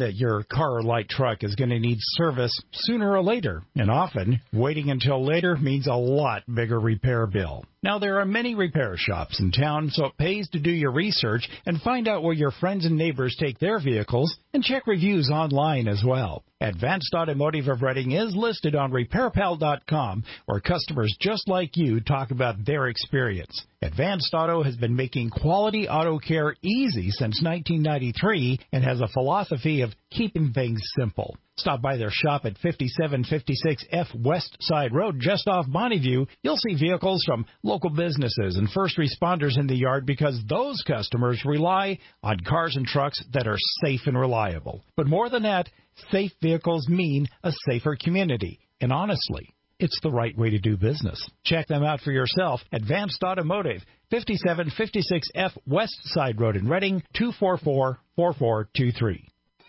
that your car or light truck is going to need service sooner or later, and often waiting until later means a lot bigger repair bill. Now, there are many repair shops in town, so it pays to do your research and find out where your friends and neighbors take their vehicles and check reviews online as well. Advanced Automotive of Reading is listed on RepairPal.com, where customers just like you talk about their experience. Advanced Auto has been making quality auto care easy since 1993 and has a philosophy of keeping things simple. Stop by their shop at 5756 F West Side Road, just off Bonneview. You'll see vehicles from local businesses and first responders in the yard because those customers rely on cars and trucks that are safe and reliable. But more than that, safe vehicles mean a safer community. And honestly, it's the right way to do business. Check them out for yourself. Advanced Automotive, 5756 F West Side Road in Reading, 244-4423.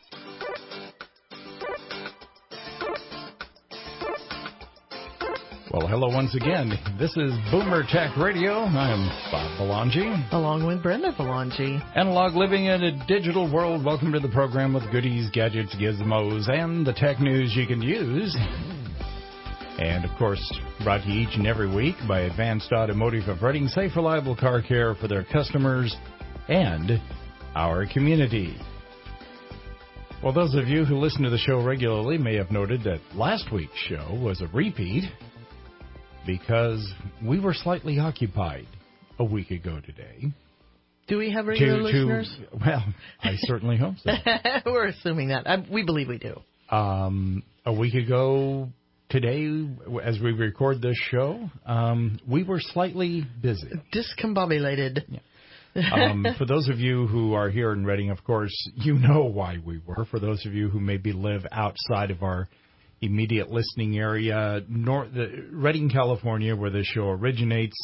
Well, hello once again. This is Boomer Tech Radio. I'm Bob Belangi. Along with Brenda Belangi. Analog living in a digital world. Welcome to the program with goodies, gadgets, gizmos, and the tech news you can use. And, of course, brought to you each and every week by Advanced Automotive of Reading. Safe, reliable car care for their customers and our community. Well, those of you who listen to the show regularly may have noted that last week's show was a repeat, because we were slightly occupied a week ago today. Do we have regular listeners? Well, I certainly hope so. We're assuming that. We believe we do. A week ago today, as we record this show, we were slightly busy. Discombobulated. Yeah. For those of you who are here in Reading, of course, you know why we were. For those of you who maybe live outside of our immediate listening area, Redding, California, where this show originates,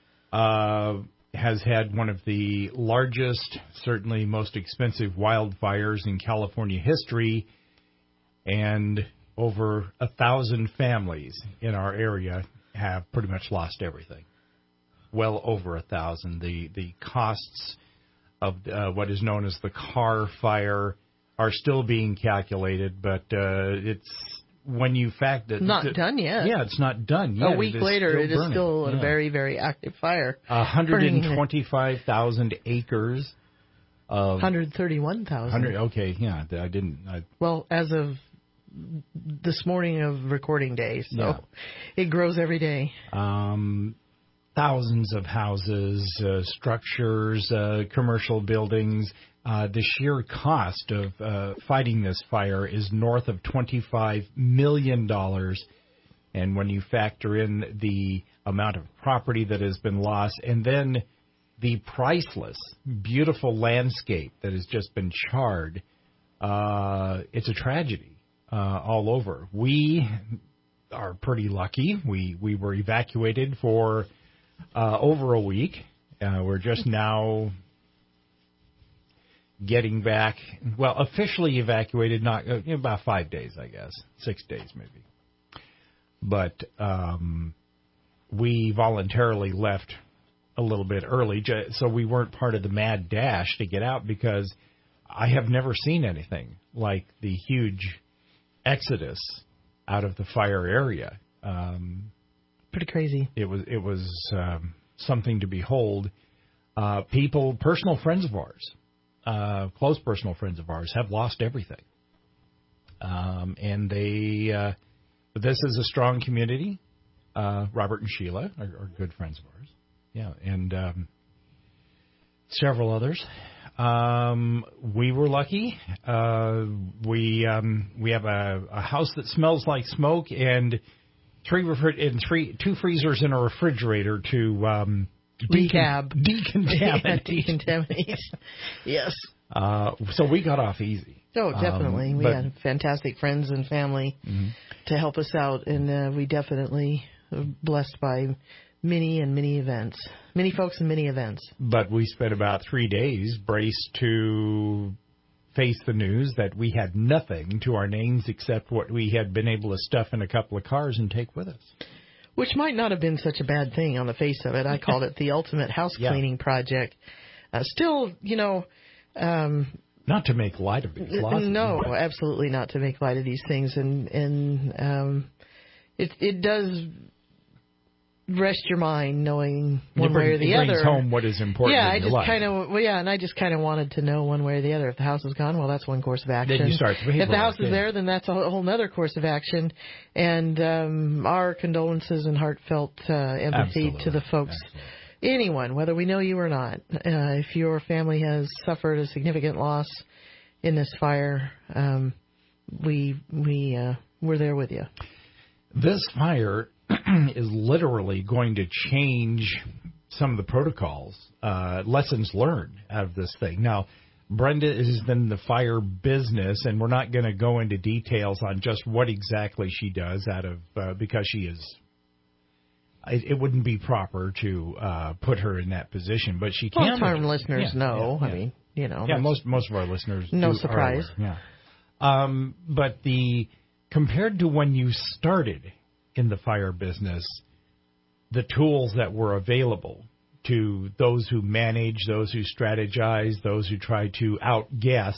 has had one of the largest, certainly most expensive wildfires in California history, and over 1,000 families in our area have pretty much lost everything. Well over 1,000. The costs of what is known as the Carr Fire are still being calculated, but it's when you factor... Not done yet. Yeah, it's not done yet. A week later, it is still a very, very active fire. 125,000 acres of... 131,000. Okay, yeah, I didn't... Well, as of this morning of recording day, so it grows every day. Thousands of houses, structures, commercial buildings... the sheer cost of fighting this fire is north of $25 million. And when you factor in the amount of property that has been lost, and then the priceless, beautiful landscape that has just been charred, it's a tragedy all over. We are pretty lucky. We were evacuated for over a week. We're just now... getting back, well, officially evacuated, not about 5 days, I guess, 6 days maybe. But we voluntarily left a little bit early, so we weren't part of the mad dash to get out, because I have never seen anything like the huge exodus out of the fire area. Pretty crazy. It was something to behold. People, personal friends of ours, close personal friends of ours, have lost everything. And this is a strong community. Robert and Sheila are good friends of ours. Yeah, and several others. We were lucky. We have a house that smells like smoke, and two freezers and a refrigerator to decontaminate. Yes. So we got off easy. Oh, definitely. We had fantastic friends and family to help us out, and we definitely were blessed by many events. Many folks and many events. But we spent about 3 days braced to face the news that we had nothing to our names except what we had been able to stuff in a couple of cars and take with us. Which might not have been such a bad thing on the face of it. I called it the ultimate house cleaning project. Still, Not to make light of these losses. No, absolutely not to make light of these things, and it does rest your mind knowing one way or the other. It brings home what is important. Yeah, in your life. And I just kind of wanted to know one way or the other. If the house is gone, well, that's one course of action. Then you start to behave. If the house is there, then that's a whole other course of action. And our condolences and heartfelt empathy to the folks. Absolutely. Anyone, whether we know you or not, if your family has suffered a significant loss in this fire, we're there with you. This fire is literally going to change some of the protocols, lessons learned out of this thing. Now, Brenda is in the fire business, and we're not going to go into details on just what exactly she does because she is. It wouldn't be proper to put her in that position, but she can. Long-time listeners know. I mean, most of our listeners. No surprise. But compared to when you started in the fire business, the tools that were available to those who manage, those who strategize, those who try to outguess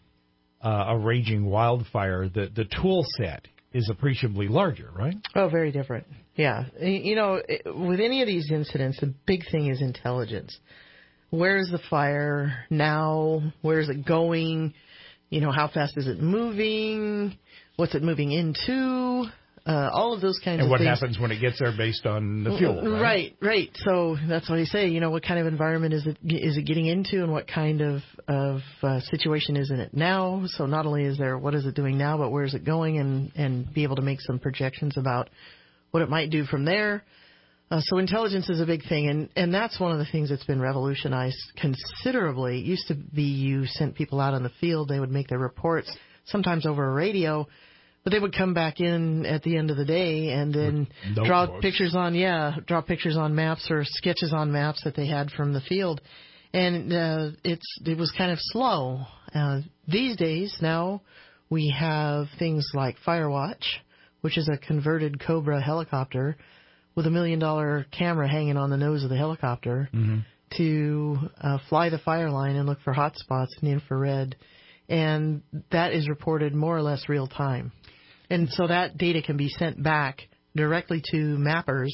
a raging wildfire, the tool set is appreciably larger, right? Oh, very different. Yeah. With any of these incidents, the big thing is intelligence. Where is the fire now? Where is it going? How fast is it moving? What's it moving into? All of those kinds of things. And what happens when it gets there based on the fuel, right? Right. So that's what I say. What kind of environment is it getting into, and what kind of situation is in it now? So not only is there what is it doing now, but where is it going, and be able to make some projections about what it might do from there. So intelligence is a big thing, and that's one of the things that's been revolutionized considerably. It used to be you sent people out on the field, they would make their reports, sometimes over a radio, but they would come back in at the end of the day and then draw pictures on maps or sketches on maps that they had from the field. And it was kind of slow. These days, now, we have things like Firewatch, which is a converted Cobra helicopter with $1 million camera hanging on the nose of the helicopter to fly the fire line and look for hot spots in the infrared. And that is reported more or less real time. And so that data can be sent back directly to mappers,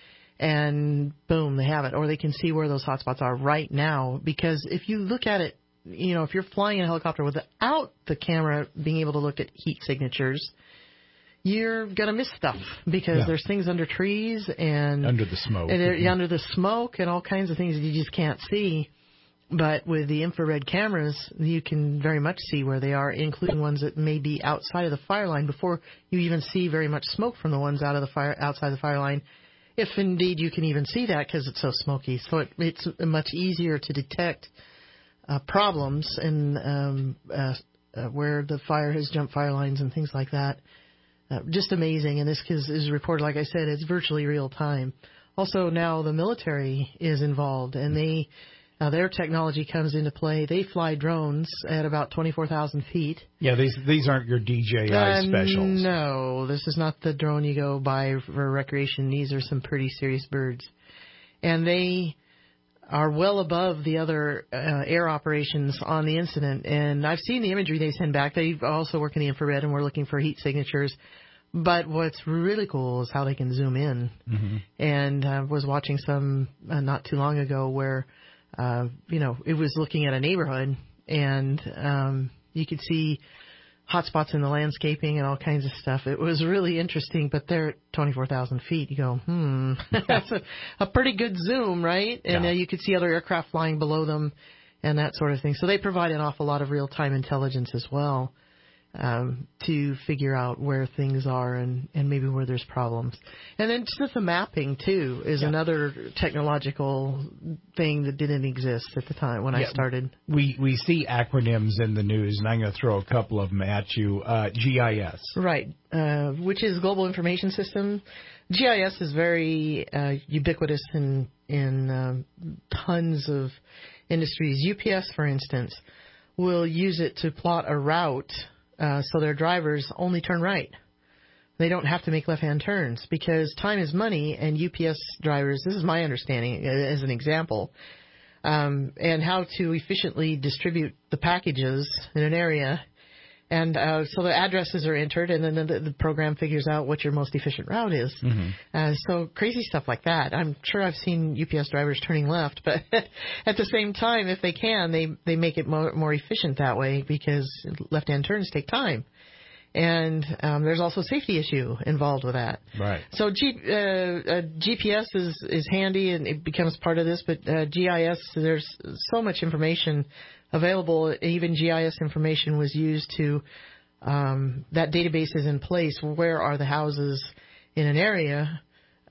and boom, they have it. Or they can see where those hotspots are right now. Because if you look at it, if you're flying a helicopter without the camera being able to look at heat signatures, you're going to miss stuff because there's things under trees and under the smoke. And under the smoke and all kinds of things that you just can't see. But with the infrared cameras, you can very much see where they are, including ones that may be outside of the fire line before you even see very much smoke from the ones outside the fire line, if indeed you can even see that because it's so smoky. So it's much easier to detect problems and where the fire has jumped fire lines and things like that. Just amazing. And this is reported, like I said, it's virtually real time. Also, now the military is involved, and their technology comes into play. They fly drones at about 24,000 feet. Yeah, these aren't your DJI specials. No, this is not the drone you go buy for recreation. These are some pretty serious birds. And they are well above the other air operations on the incident. And I've seen the imagery they send back. They also work in the infrared, and we're looking for heat signatures. But what's really cool is how they can zoom in. And I was watching some not too long ago where it was looking at a neighborhood, and you could see hot spots in the landscaping and all kinds of stuff. It was really interesting, but they're at 24,000 feet. You go, that's a pretty good zoom, right? And you could see other aircraft flying below them and that sort of thing. So they provide an awful lot of real-time intelligence as well to figure out where things are and maybe where there's problems. And then just the mapping, too, is another technological thing that didn't exist at the time when I started. We see acronyms in the news, and I'm going to throw a couple of them at you. GIS. Right, which is Global Information System. GIS is very ubiquitous in tons of industries. UPS, for instance, will use it to plot a route so their drivers only turn right. They don't have to make left-hand turns because time is money, and UPS drivers, this is my understanding as an example, and how to efficiently distribute the packages in an area. And so the addresses are entered, and then the program figures out what your most efficient route is. So crazy stuff like that. I'm sure I've seen UPS drivers turning left, but at the same time, if they can, they make it more efficient that way, because left-hand turns take time. And there's also a safety issue involved with that. Right. So GPS is handy, and it becomes part of this, but GIS, there's so much information available. Even GIS information was used to, that database is in place. Where are the houses in an area?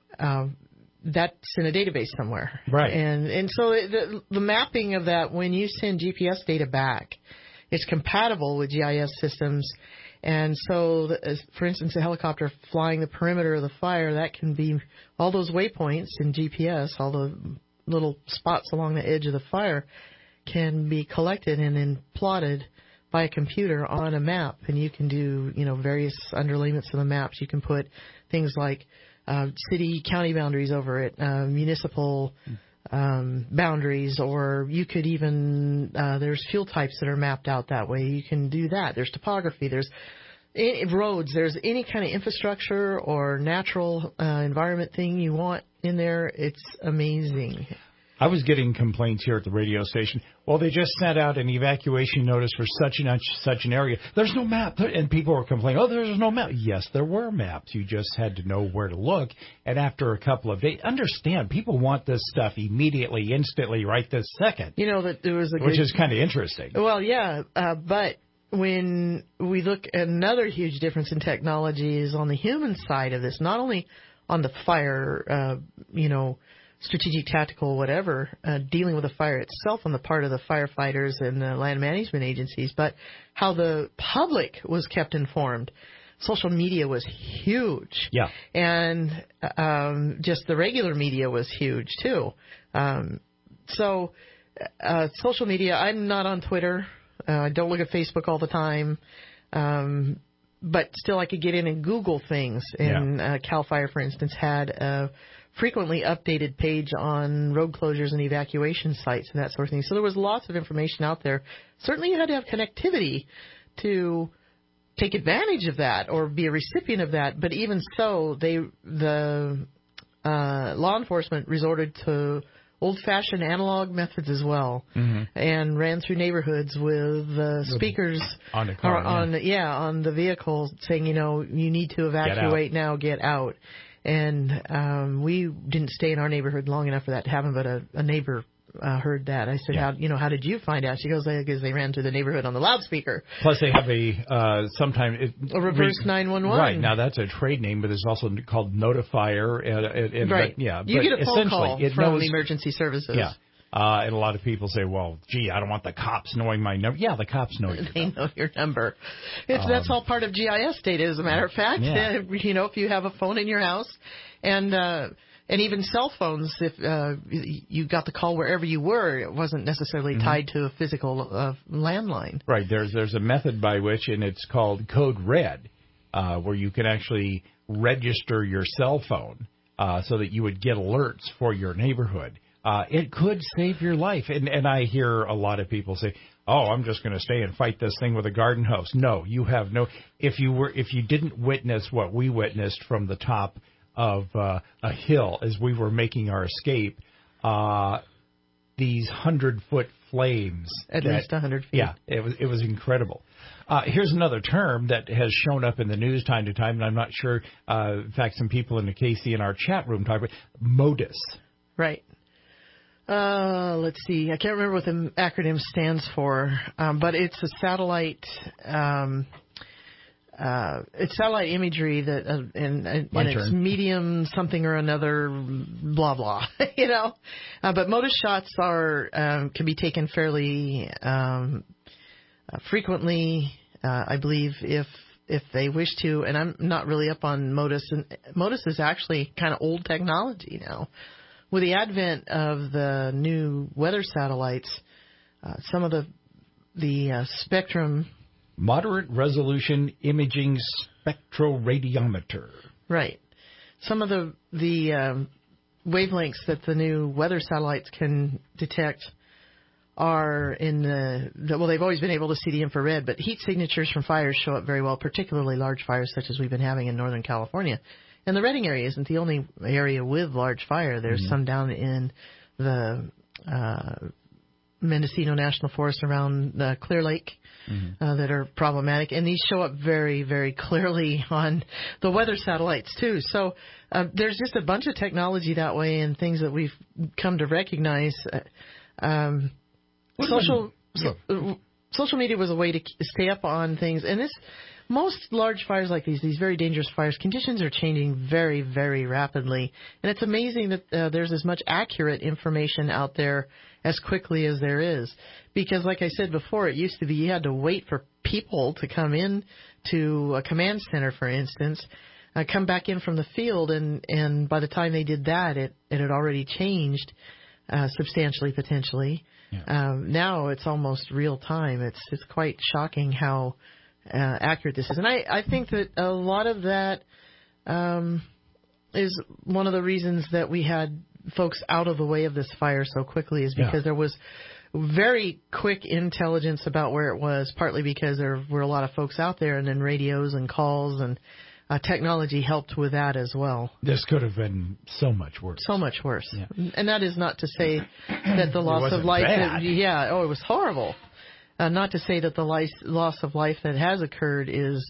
That's in a database somewhere. Right. And so the mapping of that, when you send GPS data back, it's compatible with GIS systems. And so, for instance, a helicopter flying the perimeter of the fire, that can be all those waypoints in GPS, all the little spots along the edge of the fire, can be collected and then plotted by a computer on a map. And you can do, various underlayments of the maps. You can put things like city, county boundaries over it, municipal boundaries, or you could even, there's fuel types that are mapped out that way. You can do that. There's topography. There's roads. There's any kind of infrastructure or natural environment thing you want in there. It's amazing. I was getting complaints here at the radio station. Well, they just sent out an evacuation notice for such and such an area. There's no map. And people were complaining, there's no map. Yes, there were maps. You just had to know where to look. And after a couple of days, understand, people want this stuff immediately, instantly, right this second. That there was which is kind of interesting. Well, yeah, but when we look at another huge difference in technology is on the human side of this, not only on the fire, strategic, tactical, whatever, dealing with the fire itself on the part of the firefighters and the land management agencies, but how the public was kept informed. Social media was huge. Yeah. And just the regular media was huge, too. So social media, I'm not on Twitter. I don't look at Facebook all the time. But still, I could get in and Google things. And CAL FIRE, for instance, had a frequently updated page on road closures and evacuation sites and that sort of thing. So there was lots of information out there. Certainly you had to have connectivity to take advantage of that or be a recipient of that. But even so, the law enforcement resorted to old-fashioned analog methods as well, and ran through neighborhoods with speakers on the car, on the vehicle saying, you need to evacuate now, get out. And we didn't stay in our neighborhood long enough for that to happen, but a neighbor heard that. I said, how did you find out? She goes, because they ran through the neighborhood on the loudspeaker. Plus they have a reverse 911. Right. Now that's a trade name, but it's also called Notifier. Right. But, you get a phone call from emergency services. Yeah. And a lot of people say, well, gee, I don't want the cops knowing my number. Yeah, the cops know your number. They know your number. That's all part of GIS data, as a matter of fact. Yeah. If you have a phone in your house, and even cell phones, if you got the call wherever you were, it wasn't necessarily tied to a physical landline. Right. There's a method by which, and it's called Code Red, where you can actually register your cell phone so that you would get alerts for your neighborhood. It could save your life. And I hear a lot of people say, I'm just going to stay and fight this thing with a garden hose. No, you have no. If you didn't witness what we witnessed from the top of a hill as we were making our escape, these 100-foot flames. At least 100 feet. Yeah, it was incredible. Here's another term that has shown up in the news time to time, and I'm not sure. In fact, some people in the KC in our chat room talk about MODIS. Right. Let's see. I can't remember what the acronym stands for, but it's a satellite. It's satellite imagery that, and it's medium something or another, blah blah. But MODIS shots can be taken fairly frequently, I believe, if they wish to. And I'm not really up on MODIS, and MODIS is actually kind of old technology now. With the advent of the new weather satellites, some of the spectrum... Moderate resolution imaging spectroradiometer. Right. Some of the wavelengths that the new weather satellites can detect are in well, they've always been able to see the infrared, but heat signatures from fires show up very well, particularly large fires such as we've been having in Northern California. And the Redding area isn't the only area with large fire. There's some down in the Mendocino National Forest around Clear Lake that are problematic. And these show up very, very clearly on the weather satellites, too. So there's just a bunch of technology that way and things that we've come to recognize. Social media was a way to stay up on things. And most large fires like these very dangerous fires, conditions are changing very, very rapidly. And it's amazing that there's as much accurate information out there as quickly as there is. Because like I said before, it used to be you had to wait for people to come in to a command center, for instance, come back in from the field. And by the time they did that, it had already changed substantially, potentially. Yeah. Now it's almost real time. It's quite shocking how accurate this is. And I think that a lot of that is one of the reasons that we had folks out of the way of this fire so quickly is because there was very quick intelligence about where it was, partly because there were a lot of folks out there, and then radios and calls and technology helped with that as well. This could have been so much worse. So much worse. Yeah. And that is not to say that the loss of life... it was horrible. Not to say that the loss of life that has occurred is,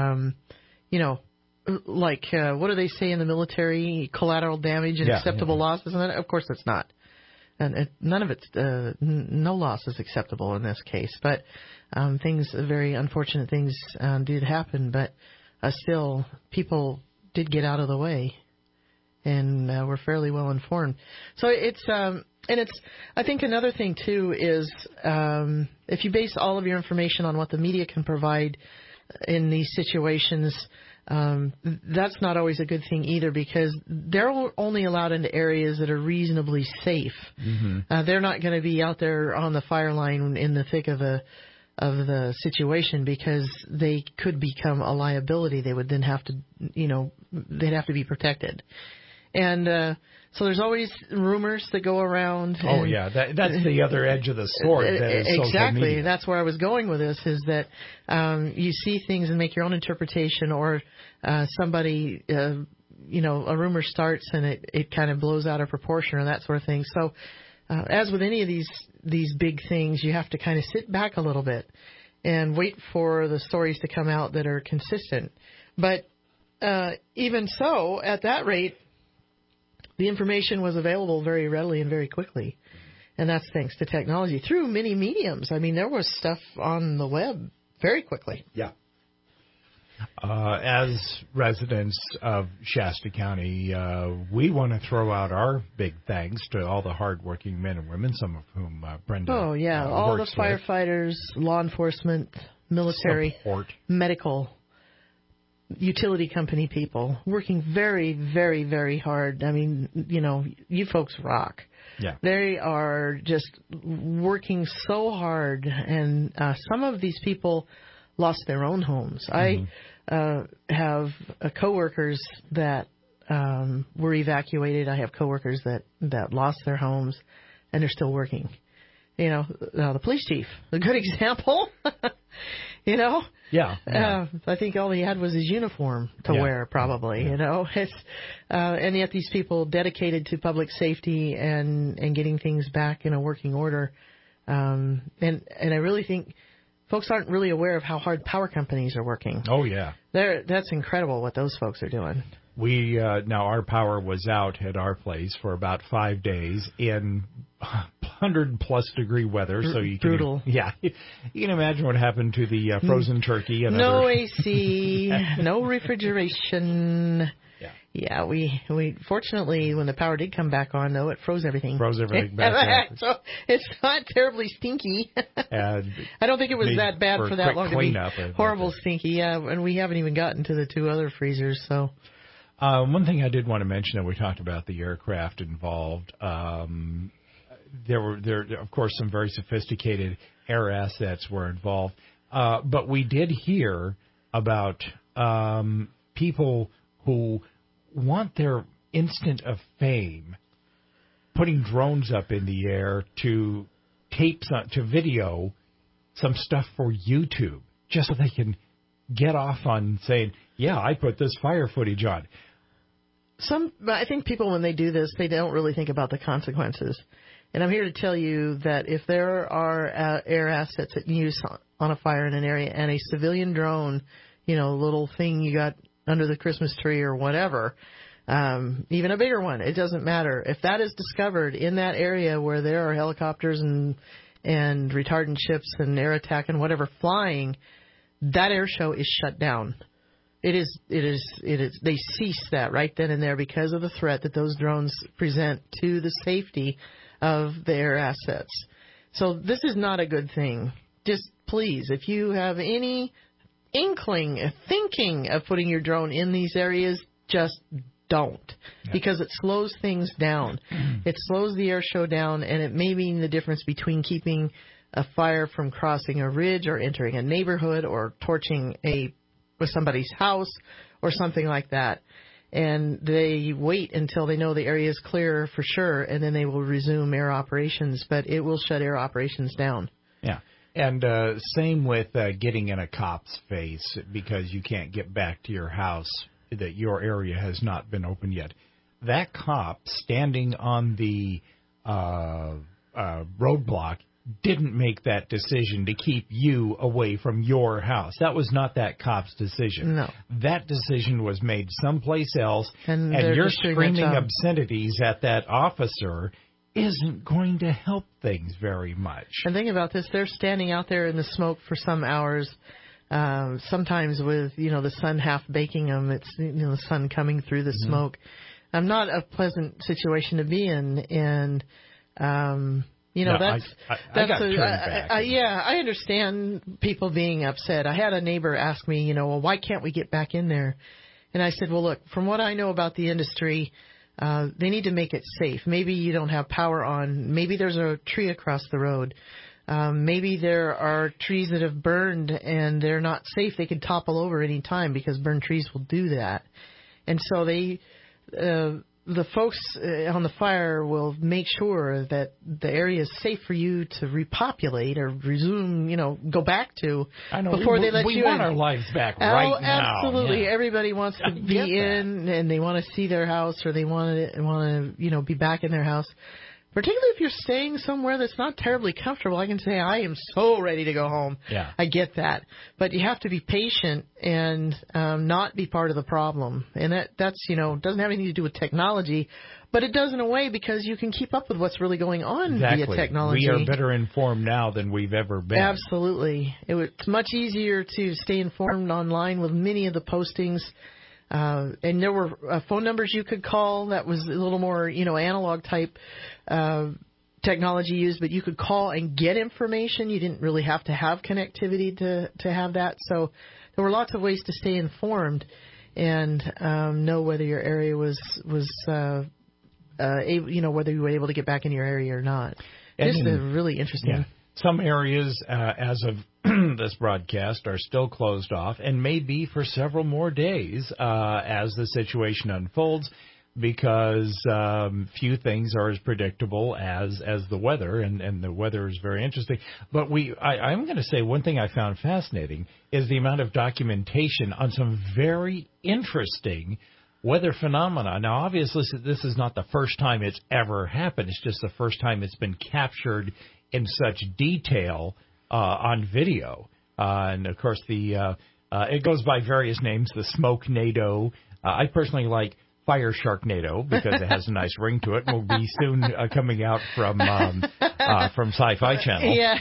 what do they say in the military? Collateral damage and acceptable losses? And of course it's not. And none of it's, no loss is acceptable in this case. But very unfortunate things did happen. But still, people did get out of the way and were fairly well informed. So it's... And I think another thing, too, is if you base all of your information on what the media can provide in these situations, that's not always a good thing either, because they're only allowed into areas that are reasonably safe. Mm-hmm. They're not going to be out there on the fire line in the thick of the situation, because they could become a liability. They would then have to, they'd have to be protected. And so there's always rumors that go around. That's the other edge of the sword. That is exactly. Social media. That's where I was going with this, is that you see things and make your own interpretation, or somebody, a rumor starts and it kind of blows out of proportion or that sort of thing. So as with any of these big things, you have to kind of sit back a little bit and wait for the stories to come out that are consistent. But even so, at that rate, the information was available very readily and very quickly. And that's thanks to technology through many mediums. I mean, there was stuff on the web very quickly. Yeah. As residents of Shasta County, we want to throw out our big thanks to all the hardworking men and women, some of whom Brenda all the firefighters, law enforcement, military, support, medical, utility company people working very, very, very hard. I mean, you folks rock. Yeah. They are just Mm-hmm. working so hard, and some of these people lost their own homes. Mm-hmm. I have coworkers that were evacuated. I have coworkers that lost their homes, and they're still working. The police chief, a good example. Yeah. I think all he had was his uniform to wear, probably. Yeah. It's and yet these people dedicated to public safety and getting things back in a working order. And I really think folks aren't really aware of how hard power companies are working. Oh yeah, that's incredible what those folks are doing. We now our power was out at our place for about 5 days in 100+ degree weather, so you can brutal. Yeah, you can imagine what happened to the frozen turkey and no other... AC, no refrigeration. Yeah, we fortunately, when the power did come back on, though, it froze everything. Back so it's not terribly stinky. And I don't think it was that bad for that long to be horrible stinky. Yeah, and we haven't even gotten to the 2 other freezers. So one thing I did want to mention, that we talked about the aircraft involved. There of course some very sophisticated air assets were involved, but we did hear about people who want their instant of fame, putting drones up in the air to tapes to video some stuff for YouTube just so they can get off on saying, yeah, I put this fire footage on. I think people, when they do this, they don't really think about the consequences. And I'm here to tell you that if there are air assets in use on a fire in an area and a civilian drone, little thing you got under the Christmas tree or whatever, even a bigger one, it doesn't matter. If that is discovered in that area where there are helicopters and retardant ships and air attack and whatever flying, that air show is shut down. It is. They cease that right then and there because of the threat that those drones present to the safety of the air assets. So this is not a good thing. Just please, if you have any inkling, thinking of putting your drone in these areas, just don't, because it slows things down. It slows the air show down, and it may mean the difference between keeping a fire from crossing a ridge or entering a neighborhood or torching somebody's house or something like that. And they wait until they know the area is clear for sure, and then they will resume air operations, but it will shut air operations down. Yeah. And same with getting in a cop's face because you can't get back to your house, that your area has not been opened yet. That cop standing on the roadblock didn't make that decision to keep you away from your house. That was not that cop's decision. No. That decision was made someplace else, and you're screaming obscenities at that officer isn't going to help things very much. And think about this. They're standing out there in the smoke for some hours, sometimes with, the sun half baking them. It's, the sun coming through the smoke. Not a pleasant situation to be in. And, I understand people being upset. I had a neighbor ask me, well, why can't we get back in there? And I said, well, look, from what I know about the industry, they need to make it safe. Maybe you don't have power on. Maybe there's a tree across the road. Maybe there are trees that have burned and they're not safe. They could topple over any time because burned trees will do that. And so the folks on the fire will make sure that the area is safe for you to repopulate or resume, go back to before they let you in. We want our lives back right now. Absolutely. Yeah. Everybody wants to be in and they want to see their house or they want to, be back in their house. Particularly if you're staying somewhere that's not terribly comfortable. I can say, I am so ready to go home. Yeah. I get that. But you have to be patient and not be part of the problem. And that's doesn't have anything to do with technology, but it does in a way because you can keep up with what's really going on via technology. We are better informed now than we've ever been. Absolutely. It's much easier to stay informed online with many of the postings. And there were phone numbers you could call that was a little more, analog type technology used, but you could call and get information. You didn't really have to have connectivity to have that. So there were lots of ways to stay informed and know whether your area was able, whether you were able to get back in your area or not. Just really interesting. Yeah. Some areas, as of this broadcast, are still closed off and may be for several more days as the situation unfolds because few things are as predictable as the weather, and the weather is very interesting. But I'm going to say one thing I found fascinating is the amount of documentation on some very interesting weather phenomena. Now, obviously, this is not the first time it's ever happened. It's just the first time it's been captured in such detail on video. And, of course, it goes by various names, the Smoke-nado. I personally like Fire Sharknado because it has a nice ring to it. And will be soon coming out from Sci-Fi Channel. Yeah.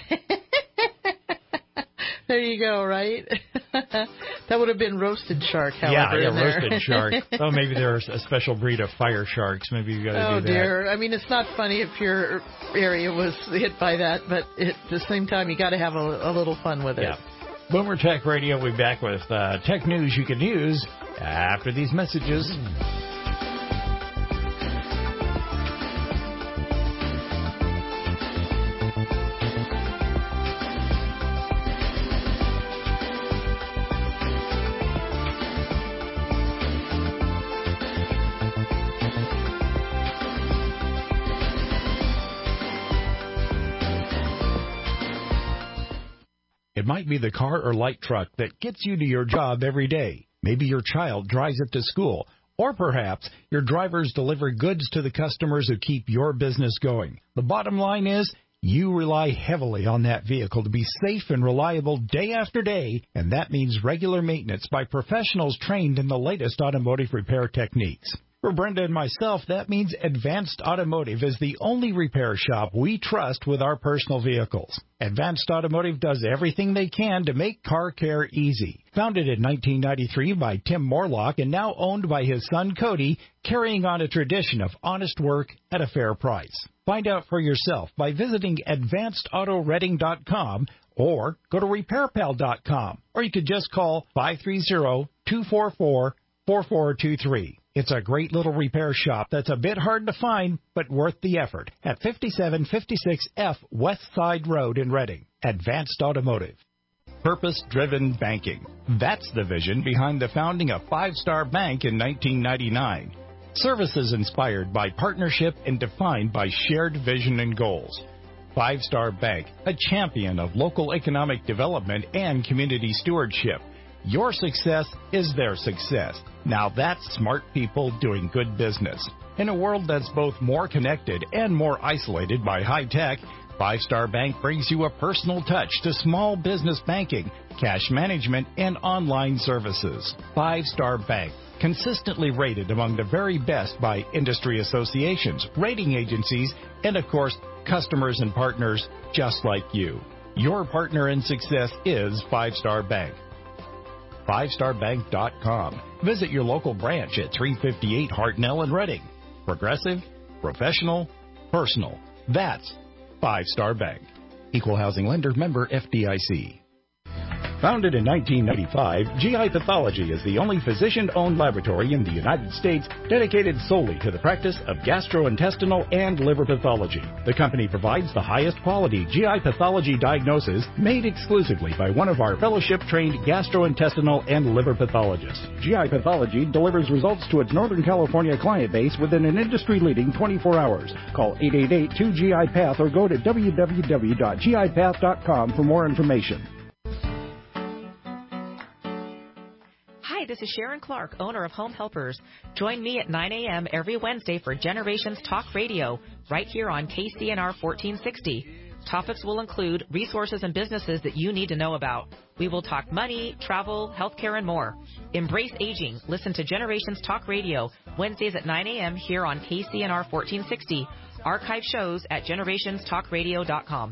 There you go, right? That would have been roasted shark, however. Yeah, roasted shark. Oh, maybe there's a special breed of fire sharks. Maybe you got to do that. Oh, dear. I mean, it's not funny if your area was hit by that, but at the same time, you got to have a little fun with it. Yeah. Boomer Tech Radio will be back with tech news you can use after these messages. It might be the car or light truck that gets you to your job every day. Maybe your child drives it to school. Or perhaps your drivers deliver goods to the customers who keep your business going. The bottom line is you rely heavily on that vehicle to be safe and reliable day after day, and that means regular maintenance by professionals trained in the latest automotive repair techniques. For Brenda and myself, that means Advanced Automotive is the only repair shop we trust with our personal vehicles. Advanced Automotive does everything they can to make car care easy. Founded in 1993 by Tim Morlock and now owned by his son Cody, carrying on a tradition of honest work at a fair price. Find out for yourself by visiting advancedautoreading.com or go to repairpal.com, or you could just call 530-244-4423. It's a great little repair shop that's a bit hard to find, but worth the effort at 5756 F West Side Road in Reading. Advanced Automotive. Purpose-driven banking. That's the vision behind the founding of Five Star Bank in 1999. Services inspired by partnership and defined by shared vision and goals. Five Star Bank, a champion of local economic development and community stewardship. Your success is their success. Now that's smart people doing good business. In a world that's both more connected and more isolated by high tech, Five Star Bank brings you a personal touch to small business banking, cash management, and online services. Five Star Bank, consistently rated among the very best by industry associations, rating agencies, and of course, customers and partners just like you. Your partner in success is Five Star Bank. FiveStarBank.com. Visit your local branch at 358 Hartnell in Reading. Progressive, professional, personal. That's Five Star Bank. Equal housing lender, member FDIC. Founded in 1995, GI Pathology is the only physician-owned laboratory in the United States dedicated solely to the practice of gastrointestinal and liver pathology. The company provides the highest quality GI pathology diagnosis made exclusively by one of our fellowship-trained gastrointestinal and liver pathologists. GI Pathology delivers results to its Northern California client base within an industry-leading 24 hours. Call 888-2GI-PATH or go to www.gipath.com for more information. Hi, this is Sharon Clark, owner of Home Helpers. Join me at 9 a.m. every Wednesday for Generations Talk Radio, right here on KCNR 1460. Topics will include resources and businesses that you need to know about. We will talk money, travel, healthcare, and more. Embrace aging. Listen to Generations Talk Radio, Wednesdays at 9 a.m. here on KCNR 1460. Archive shows at generationstalkradio.com.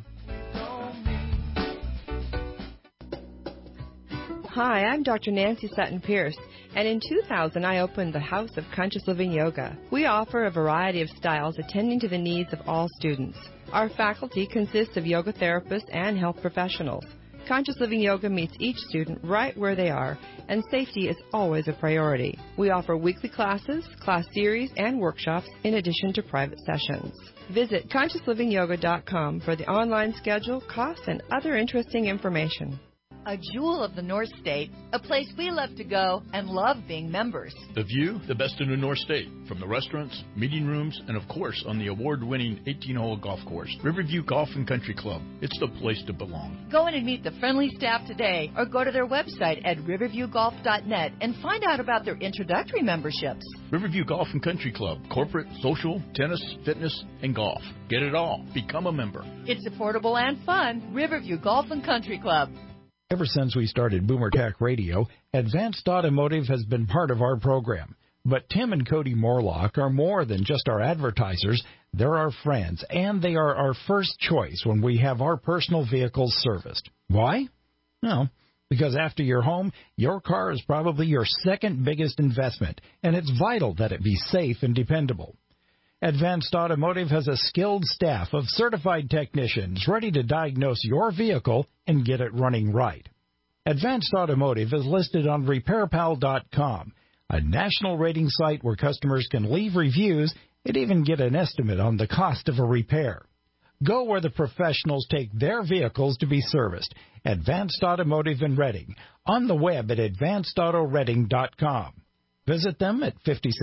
Hi, I'm Dr. Nancy Sutton-Pierce, and in 2000 I opened the House of Conscious Living Yoga. We offer a variety of styles attending to the needs of all students. Our faculty consists of yoga therapists and health professionals. Conscious Living Yoga meets each student right where they are, and safety is always a priority. We offer weekly classes, class series, and workshops in addition to private sessions. Visit ConsciousLivingYoga.com for the online schedule, costs, and other interesting information. A jewel of the North State, a place we love to go and love being members. The view, the best in the North State, from the restaurants, meeting rooms, and of course on the award-winning 18-hole golf course, Riverview Golf and Country Club. It's the place to belong. Go in and meet the friendly staff today, or go to their website at riverviewgolf.net and find out about their introductory memberships. Riverview Golf and Country Club, corporate, social, tennis, fitness, and golf. Get it all. Become a member. It's affordable and fun. Riverview Golf and Country Club. Ever since we started Boomer Tech Radio, Advanced Automotive has been part of our program. But Tim and Cody Morlock are more than just our advertisers. They're our friends, and they are our first choice when we have our personal vehicles serviced. Why? Well, because after your home, your car is probably your second biggest investment, and it's vital that it be safe and dependable. Advanced Automotive has a skilled staff of certified technicians ready to diagnose your vehicle and get it running right. Advanced Automotive is listed on RepairPal.com, a national rating site where customers can leave reviews and even get an estimate on the cost of a repair. Go where the professionals take their vehicles to be serviced. Advanced Automotive in Reading, on the web at advancedautoreading.com. Visit them at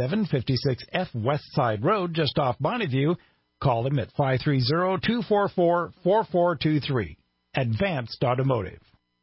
5756 F West Side Road, just off Bonneview. Call them at 530-244-4423. Advanced Automotive.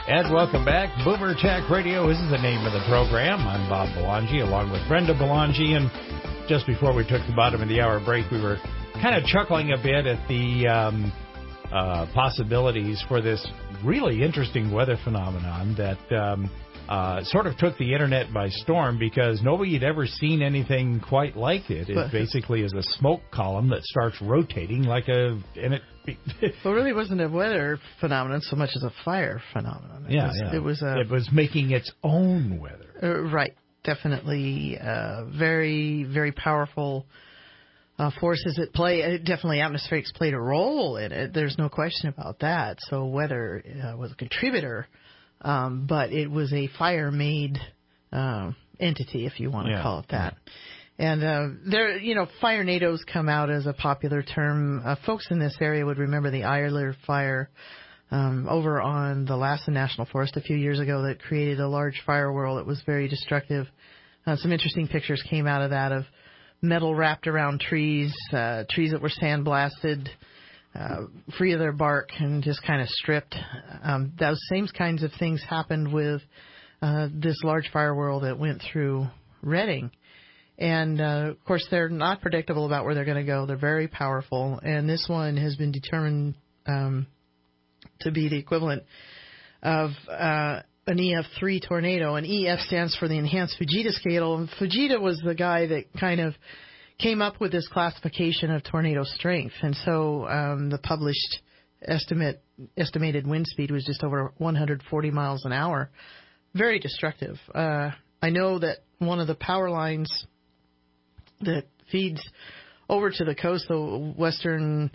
And welcome back. Boomer Tech Radio. This is the name of the program. I'm Bob Belangi, along with Brenda Belangi. And just before we took the bottom of the hour break, we were kind of chuckling a bit at the possibilities for this really interesting weather phenomenon that sort of took the internet by storm, because nobody had ever seen anything quite like it. It basically is a smoke column that starts rotating like Well, it really wasn't a weather phenomenon so much as a fire phenomenon. It was making its own weather. Right. Definitely very, very powerful forces at play. Definitely atmospherics played a role in it. There's no question about that. So weather was a contributor, but it was a fire-made entity, if you want to call it that. And fire nados come out as a popular term. Folks in this area would remember the Eyler fire over on the Lassen National Forest a few years ago that created a large fire whirl that was very destructive. Some interesting pictures came out of that, of metal wrapped around trees that were sandblasted, free of their bark and just kind of stripped. Those same kinds of things happened with this large fire whirl that went through Redding. And, of course, they're not predictable about where they're going to go. They're very powerful. And this one has been determined to be the equivalent of an EF3 tornado. And EF stands for the Enhanced Fujita Scale. And Fujita was the guy that kind of came up with this classification of tornado strength. And so the published estimated wind speed was just over 140 miles an hour. Very destructive. I know that one of the power lines that feeds over to the coast, the western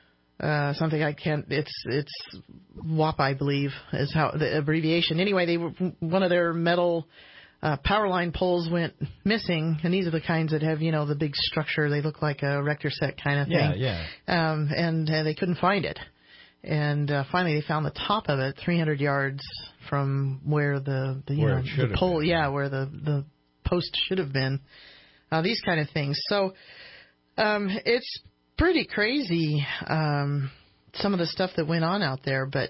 it's WAP, I believe, is how the abbreviation. Anyway, one of their metal power line poles went missing, and these are the kinds that have, the big structure. They look like a Rector set kind of thing. Yeah. And they couldn't find it. And finally they found the top of it 300 yards from where the pole, where the post should have been. These kind of things. So it's pretty crazy, some of the stuff that went on out there. But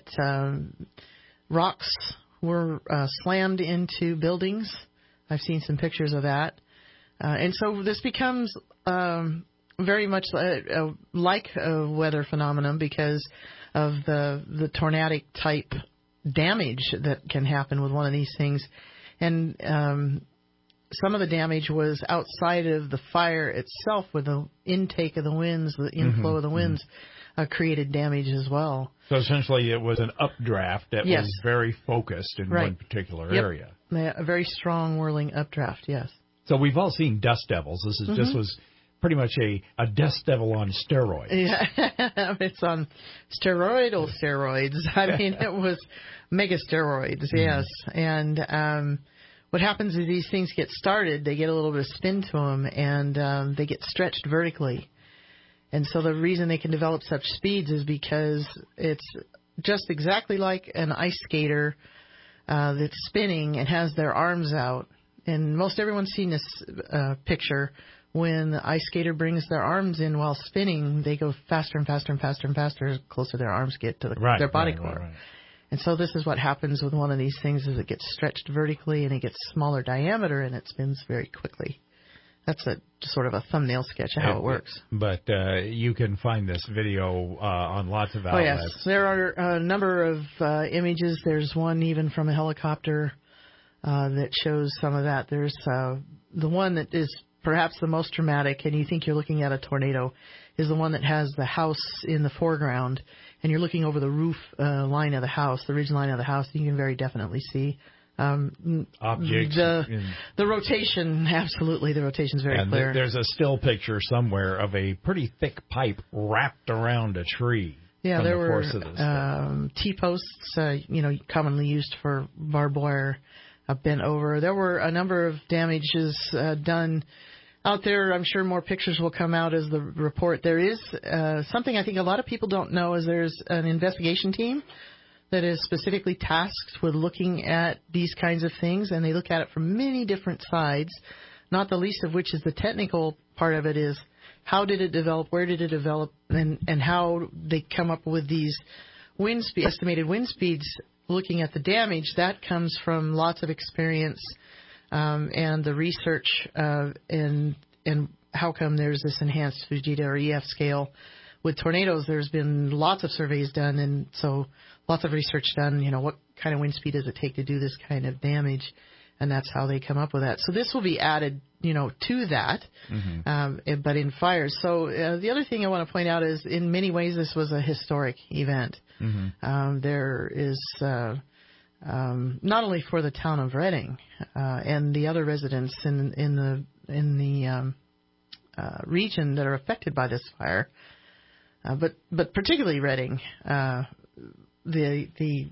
rocks were slammed into buildings. I've seen some pictures of that. And so this becomes very much like a weather phenomenon because of the tornadic type damage that can happen with one of these things. And some of the damage was outside of the fire itself, with the intake of the winds, the inflow of the winds created damage as well. So essentially it was an updraft that was very focused in one particular area. A very strong whirling updraft, yes. So we've all seen dust devils. This was pretty much a dust devil on steroids. Yeah, it's on steroidal steroids. I mean, it was mega steroids, yes. And what happens is these things get started, they get a little bit of spin to them, and they get stretched vertically. And so the reason they can develop such speeds is because it's just exactly like an ice skater that's spinning and has their arms out. And most everyone's seen this picture. When the ice skater brings their arms in while spinning, they go faster and faster and faster and faster as closer their arms get to their body core. Right. And so this is what happens with one of these things, is it gets stretched vertically and it gets smaller diameter and it spins very quickly. That's sort of a thumbnail sketch of how it works. But you can find this video on lots of outlets. Oh, yes. There are a number of images. There's one even from a helicopter that shows some of that. There's the one that is perhaps the most dramatic, and you think you're looking at a tornado, is the one that has the house in the foreground, and you're looking over the roof line of the house, the ridge line of the house. You can very definitely see objects. The rotation, absolutely. The rotation is very clear. There's a still picture somewhere of a pretty thick pipe wrapped around a tree. Yeah, there were T-posts, commonly used for barbed wire, bent over. There were a number of damages done out there. I'm sure more pictures will come out as the report. There is something I think a lot of people don't know, is there's an investigation team that is specifically tasked with looking at these kinds of things, and they look at it from many different sides, not the least of which is the technical part of it is how did it develop, where did it develop, and how they come up with these estimated wind speeds looking at the damage, that comes from lots of experience and the research and how come there's this enhanced Fujita or EF scale. With tornadoes, there's been lots of surveys done, and so lots of research done, what kind of wind speed does it take to do this kind of damage, and that's how they come up with that. So this will be added, to that, but in fires. So the other thing I want to point out is in many ways this was a historic event. There is not only for the town of Reading and the other residents in the region that are affected by this fire, but particularly Reading, the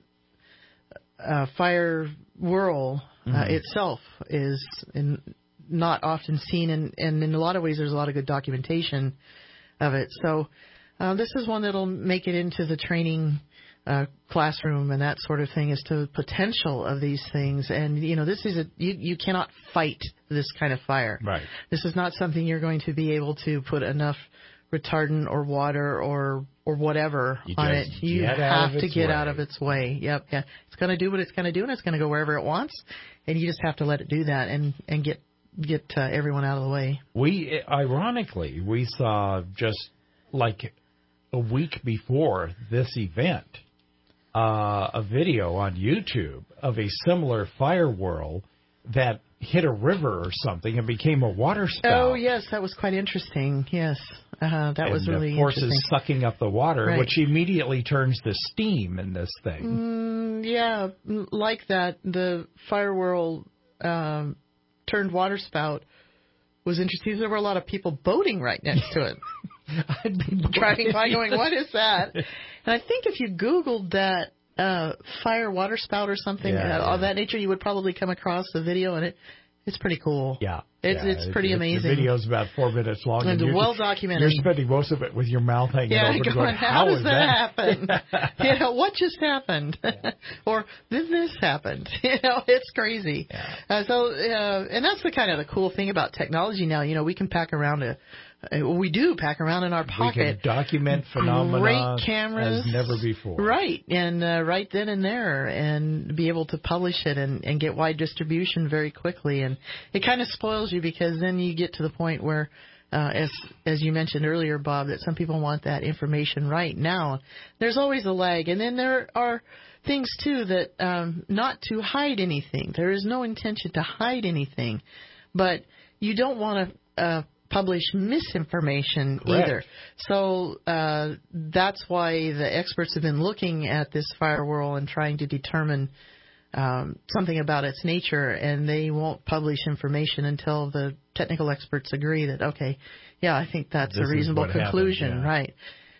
fire whirl itself is not often seen, and in a lot of ways there's a lot of good documentation of it. So this is one that'll make it into the training classroom and that sort of thing as to the potential of these things. And, this is you cannot fight this kind of fire. Right. This is not something you're going to be able to put enough retardant or water or whatever on it. You have to get out of its way. Yep. Yeah. It's going to do what it's going to do, and it's going to go wherever it wants, and you just have to let it do that and get everyone out of the way. We saw just like a week before this event a video on YouTube of a similar fire whirl that hit a river or something and became a water spout. Oh, yes, that was quite interesting. Yes, that was really interesting. And the force is sucking up the water, right, which immediately turns to steam in this thing. Yeah, like that, the fire whirl turned water spout was interesting. There were a lot of people boating right next to it. I'd be driving by going, what is that? And I think if you Googled that fire water spout or something of that nature, you would probably come across the video, and it's pretty cool. Yeah. It's pretty amazing. The video's about 4 minutes long. And well documented. You're spending most of it with your mouth hanging open. Going, how does that happen? What just happened? Or this happened. It's crazy. Yeah. And that's the cool thing about technology now. We can pack around we do pack around in our pocket. We can document phenomena great cameras as never before. Right, and right then and there, and be able to publish it and get wide distribution very quickly. And it kind of spoils you, because then you get to the point where, as you mentioned earlier, Bob, that some people want that information right now. There's always a lag. And then there are things, too, that not to hide anything. There is no intention to hide anything. But you don't want to publish misinformation either. So that's why the experts have been looking at this fire whirl and trying to determine something about its nature, and they won't publish information until the technical experts agree that, okay, yeah, I think that's a reasonable conclusion, right?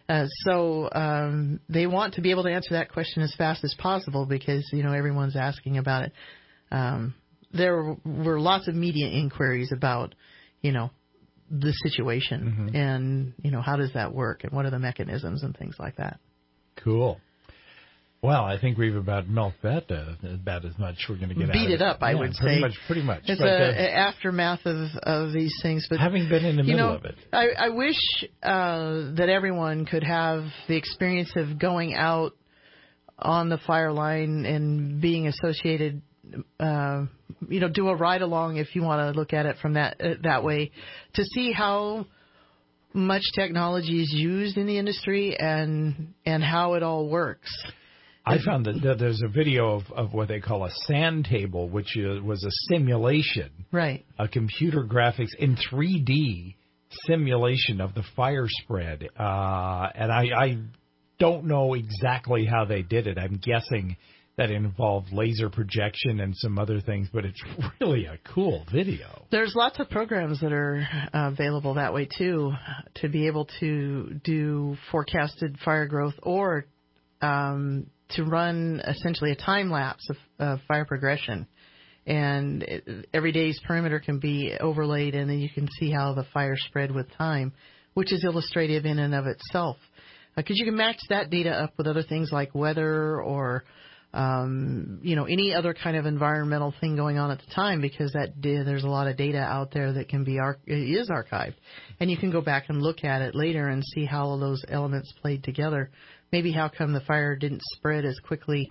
So they want to be able to answer that question as fast as possible, because, everyone's asking about it. There were lots of media inquiries about, the situation and, how does that work, and what are the mechanisms and things like that. Cool. Well, I think we've about milked that about as much we're going to get out of it. Beat it up, I would say. Pretty much. It's an aftermath of these things. But having been in the middle of it. I wish that everyone could have the experience of going out on the fire line and being associated, do a ride along, if you want to look at it from that way, to see how much technology is used in the industry and how it all works. I found that there's a video of what they call a sand table, which was a simulation, right? A computer graphics in 3D simulation of the fire spread, and I don't know exactly how they did it. I'm guessing that involved laser projection and some other things, but it's really a cool video. There's lots of programs that are available that way, too, to be able to do forecasted fire growth, or to run essentially a time lapse of fire progression. And every day's perimeter can be overlaid, and then you can see how the fire spread with time, which is illustrative in and of itself. Because you can match that data up with other things like weather or any other kind of environmental thing going on at the time, because there's a lot of data out there that can is archived, and you can go back and look at it later and see how all those elements played together. Maybe how come the fire didn't spread as quickly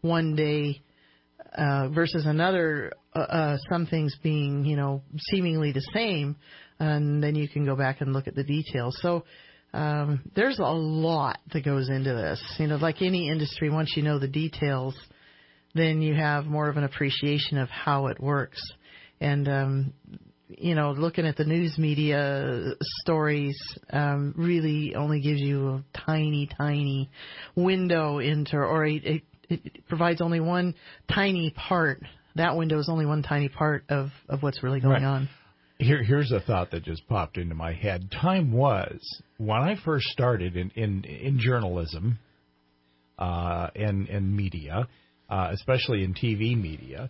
one day versus another, some things being, seemingly the same, and then you can go back and look at the details. So there's a lot that goes into this. Like any industry, once you know the details, then you have more of an appreciation of how it works. And, looking at the news media stories really only gives you a tiny, tiny window into, or it provides only one tiny part. That window is only one tiny part of what's really going on. Here's a thought that just popped into my head. Time was, when I first started in journalism and media, especially in TV media,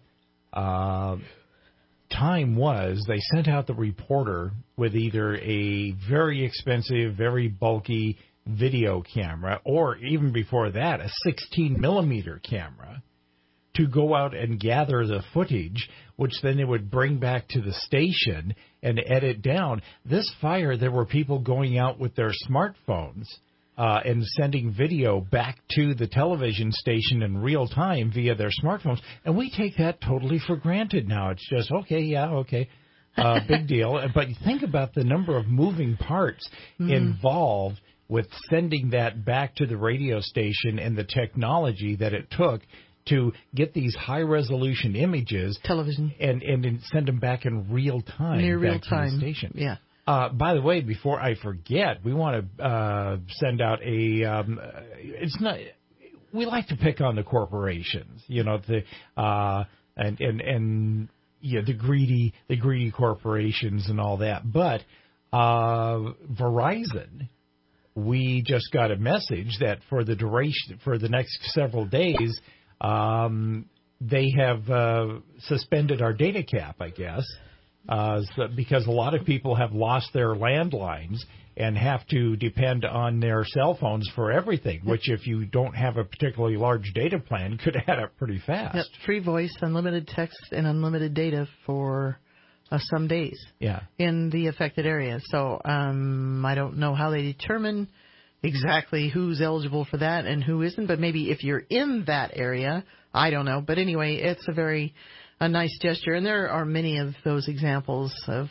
time was they sent out the reporter with either a very expensive, very bulky video camera, or even before that, a 16-millimeter camera, to go out and gather the footage, which then they would bring back to the station and edit down. This fire, there were people going out with their smartphones and sending video back to the television station in real time via their smartphones. And we take that totally for granted now. It's just, okay. Big deal. But think about the number of moving parts involved with sending that back to the radio station and the technology that it took to get these high-resolution images, television, and send them back in real time, near real time, to the station. Yeah. By the way, before I forget, we want to send out a. It's not. We like to pick on the corporations, the the greedy corporations and all that. But Verizon, we just got a message that for the duration, for the next several days, they have suspended our data cap, I guess, because a lot of people have lost their landlines and have to depend on their cell phones for everything, which if you don't have a particularly large data plan, could add up pretty fast. Yep. Free voice, unlimited text, and unlimited data for some days in the affected area. So I don't know how they determine exactly who's eligible for that and who isn't, but maybe if you're in that area, I don't know. But anyway, it's a nice gesture, and there are many of those examples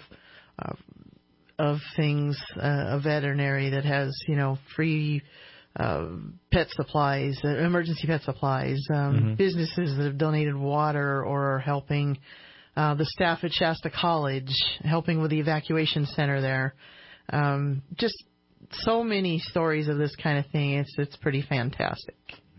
of things. A veterinary that has free pet supplies, emergency pet supplies, businesses that have donated water or are helping the staff at Shasta College, helping with the evacuation center there. Just so many stories of this kind of thing. It's pretty fantastic.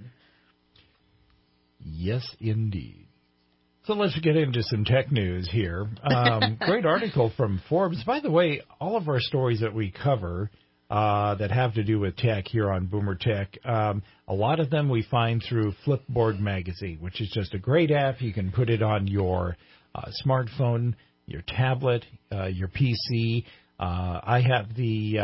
Yes, indeed. So let's get into some tech news here. Great article from Forbes. By the way, all of our stories that we cover that have to do with tech here on Boomer Tech, a lot of them we find through Flipboard Magazine, which is just a great app. You can put it on your smartphone, your tablet, your PC. I have the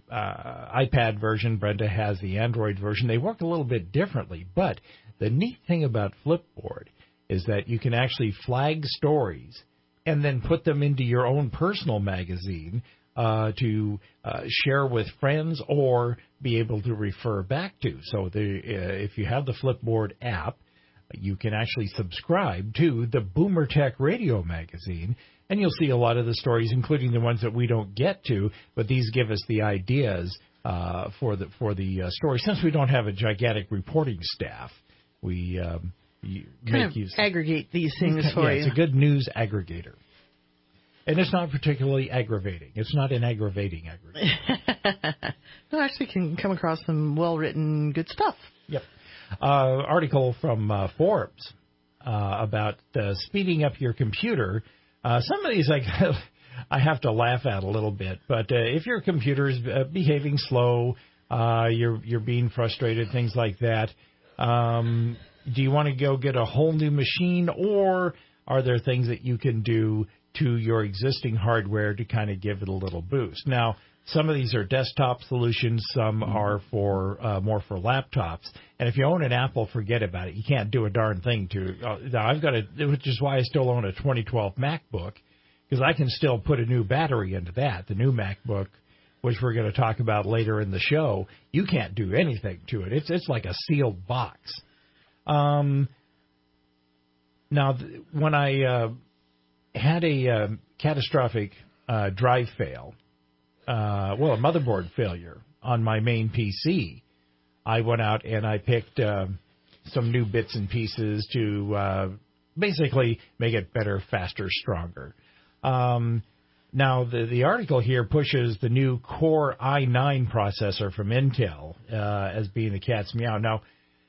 iPad version. Brenda has the Android version. They work a little bit differently, but the neat thing about Flipboard is that you can actually flag stories and then put them into your own personal magazine to share with friends or be able to refer back to. So if you have the Flipboard app, you can actually subscribe to the Boomer Tech Radio magazine, and you'll see a lot of the stories, including the ones that we don't get to, but these give us the ideas for the story. Since we don't have a gigantic reporting staff, we aggregate these things for you. It's a good news aggregator. And it's not particularly aggravating. It's not an aggravating aggregator. No, actually can come across some well-written, good stuff. Yep. Article from Forbes about speeding up your computer. Some of these I have to laugh at a little bit. But if your computer is behaving slow, you're being frustrated, things like that, do you want to go get a whole new machine, or are there things that you can do to your existing hardware to kind of give it a little boost? Now, some of these are desktop solutions. Some are for more for laptops. And if you own an Apple, forget about it. You can't do a darn thing to. Now I've got which is why I still own a 2012 MacBook, because I can still put a new battery into that. The new MacBook, which we're going to talk about later in the show, you can't do anything to it. It's like a sealed box. Now, when I had a catastrophic drive fail, a motherboard failure on my main PC, I went out and I picked some new bits and pieces to basically make it better, faster, stronger. Now, the article here pushes the new Core i9 processor from Intel as being the cat's meow. Now,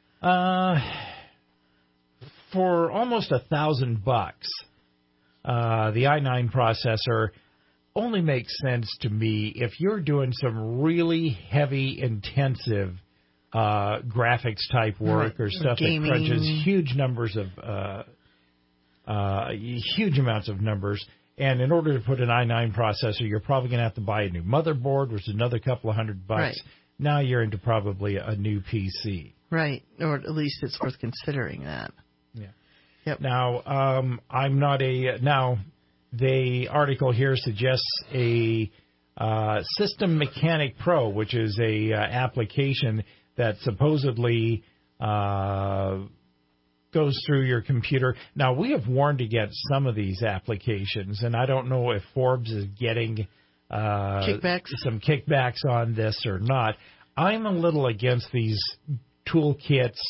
for almost $1,000, the i9 processor only makes sense to me if you're doing some really heavy, intensive graphics type work or stuff gaming. that crunches huge amounts of numbers. And in order to put an i9 processor, you're probably going to have to buy a new motherboard, which is another couple of $100. Right. Now you're into probably a new PC. Right, or at least it's worth considering that. Yeah. Yep. Now, I'm not a... Now, the article here suggests a System Mechanic Pro, which is a application that supposedly goes through your computer. Now, we have warned against some of these applications, and I don't know if Forbes is getting some kickbacks on this or not. I'm a little against these toolkits,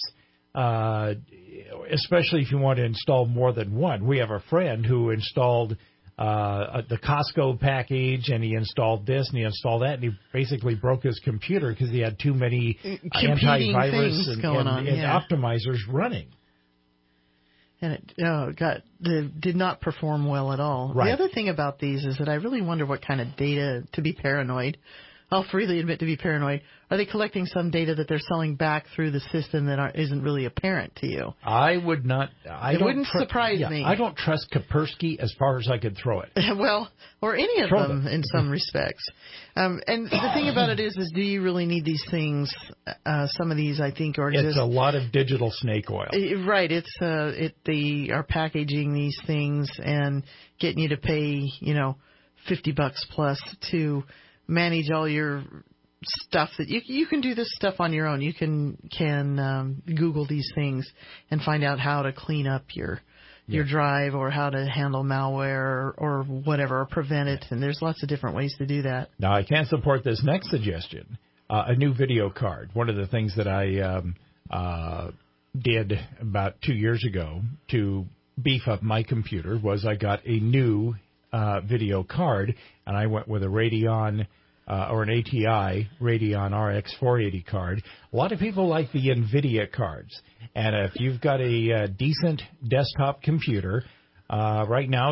especially if you want to install more than one. We have a friend who installed the Costco package, and he installed this, and he installed that, and he basically broke his computer because he had too many antivirus and optimizers running. And it did not perform well at all. Right. The other thing about these is that I really wonder what kind of data, to be paranoid, I'll freely admit to be paranoid, are they collecting some data that they're selling back through the system that isn't really apparent to you? I would not. It wouldn't surprise me. I don't trust Kaspersky as far as I could throw it. Well, or any of them in some respects. And the thing about it is do you really need these things? Some of these, I think, are just... It's a lot of digital snake oil. Right. They are packaging these things and getting you to pay, $50 plus to manage all your stuff that you can do this stuff on your own. You can Google these things and find out how to clean up your drive or how to handle malware or whatever, or prevent it. And there's lots of different ways to do that. Now, I can't support this next suggestion, a new video card. One of the things that I did about 2 years ago to beef up my computer was I got a new video card, and I went with a Radeon or an ATI Radeon RX 480 card. A lot of people like the NVIDIA cards, and if you've got a decent desktop computer, right now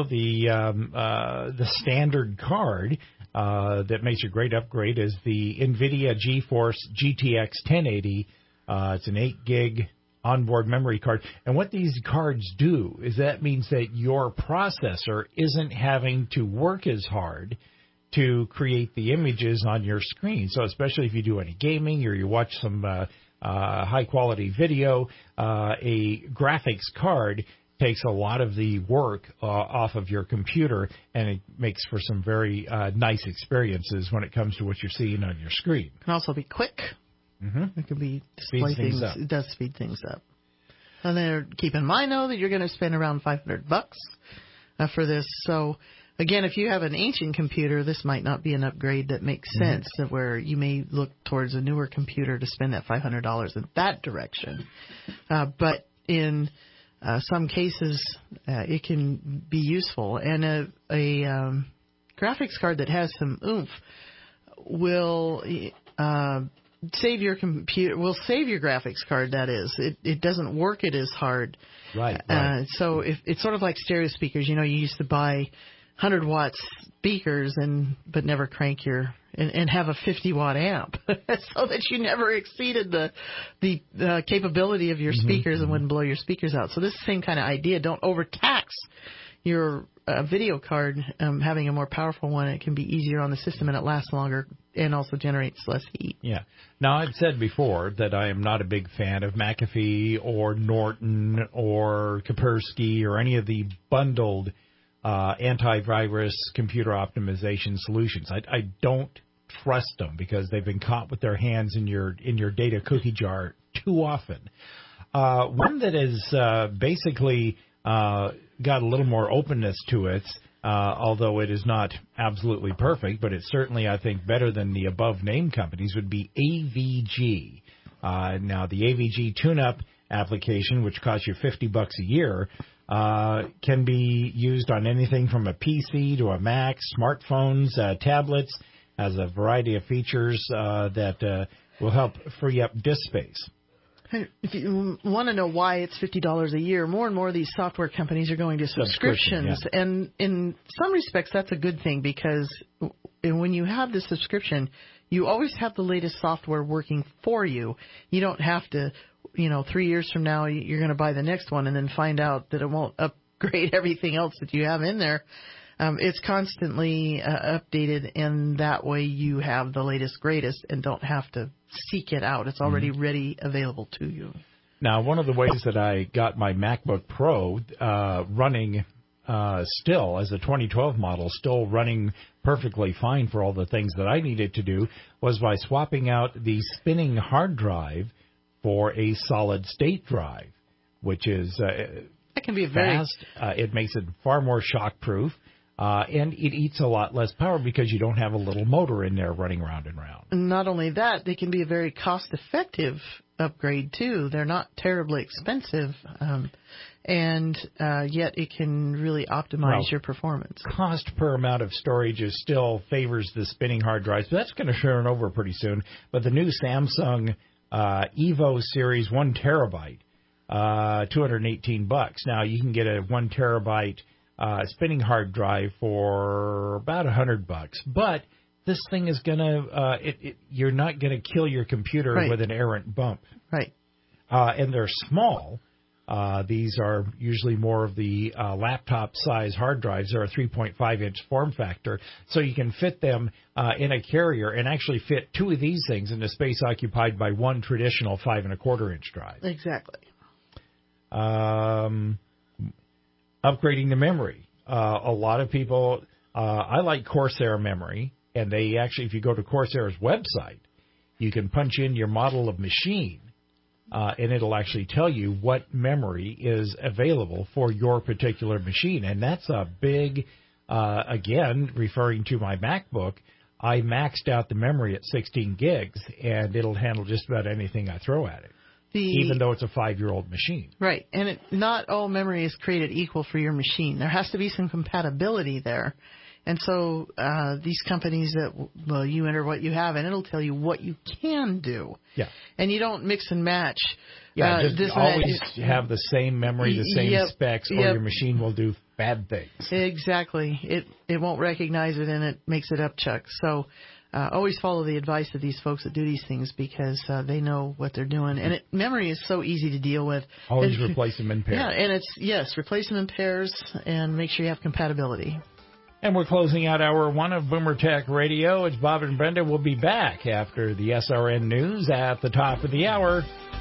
the standard card that makes a great upgrade is the NVIDIA GeForce GTX 1080. It's an 8 gig onboard memory card. And what these cards do is that means that your processor isn't having to work as hard to create the images on your screen. So especially if you do any gaming or you watch some high-quality video, a graphics card takes a lot of the work off of your computer, and it makes for some very nice experiences when it comes to what you're seeing on your screen. It can also be quick. Mm-hmm. It can be display things. It does speed things up. And then keep in mind, though, that you're going to spend around $500 for this. So, again, if you have an ancient computer, this might not be an upgrade that makes sense, where you may look towards a newer computer to spend that $500 in that direction. But in some cases, it can be useful. And a graphics card that has some oomph will save your computer. Will save your graphics card. That is, it doesn't work it as hard. Right. So if it's sort of like stereo speakers. You used to buy 100-watt speakers but never crank and have a 50-watt amp so that you never exceeded the capability of your speakers and wouldn't blow your speakers out. So this is the same kind of idea. Don't overtax your video card. Having a more powerful one, it can be easier on the system and it lasts longer and also generates less heat. Yeah. Now, I've said before that I am not a big fan of McAfee or Norton or Kaspersky or any of the bundled antivirus computer optimization solutions. I don't trust them because they've been caught with their hands in your data cookie jar too often. One that is basically got a little more openness to it, although it is not absolutely perfect, but it's certainly, I think, better than the above-named companies, would be AVG. Now, the AVG tune-up application, which costs you $50 a year, can be used on anything from a PC to a Mac, smartphones, tablets, has a variety of features that will help free up disk space. If you want to know why it's $50 a year, more and more of these software companies are going to subscriptions. Yeah. And in some respects, that's a good thing, because when you have the subscription, you always have the latest software working for you. You don't have to, 3 years from now, you're going to buy the next one and then find out that it won't upgrade everything else that you have in there. It's constantly updated, and that way you have the latest, greatest, and don't have to seek it out. It's already ready, available to you. Now, one of the ways that I got my MacBook Pro running still as a 2012 model, still running perfectly fine for all the things that I needed to do, was by swapping out the spinning hard drive for a solid-state drive, which is that can be fast. It makes it far more shock-proof. And it eats a lot less power because you don't have a little motor in there running round and round. Not only that, they can be a very cost-effective upgrade, too. They're not terribly expensive, and yet it can really optimize your performance. Cost per amount of storage still favors the spinning hard drives, but that's going to turn over pretty soon. But the new Samsung Evo Series 1 terabyte, $218. Now, you can get a 1 terabyte spinning hard drive for about $100, but this thing is gonna you're not gonna kill your computer with an errant bump. Right. And they're small. These are usually more of the laptop size hard drives. They're a 3.5-inch form factor, so you can fit them in a carrier and actually fit two of these things in the space occupied by one traditional 5.25-inch drive. Exactly. Upgrading the memory. A lot of people, I like Corsair memory, and they actually, if you go to Corsair's website, you can punch in your model of machine, and it'll actually tell you what memory is available for your particular machine. And that's a big, again, referring to my MacBook, I maxed out the memory at 16 gigs, and it'll handle just about anything I throw at it. Even though it's a 5-year-old machine. Right. And not all memory is created equal for your machine. There has to be some compatibility there. And so these companies you enter what you have, and it'll tell you what you can do. Yeah. And you don't mix and match. Yeah, just always have the same memory, the same specs, or your machine will do bad things. Exactly. It won't recognize it, and it makes it upchuck. So always follow the advice of these folks that do these things, because they know what they're doing. And memory is so easy to deal with. Always replace them in pairs. Yeah, and replace them in pairs and make sure you have compatibility. And we're closing out hour one of Boomer Tech Radio. It's Bob and Brenda. We'll be back after the SRN News at the top of the hour.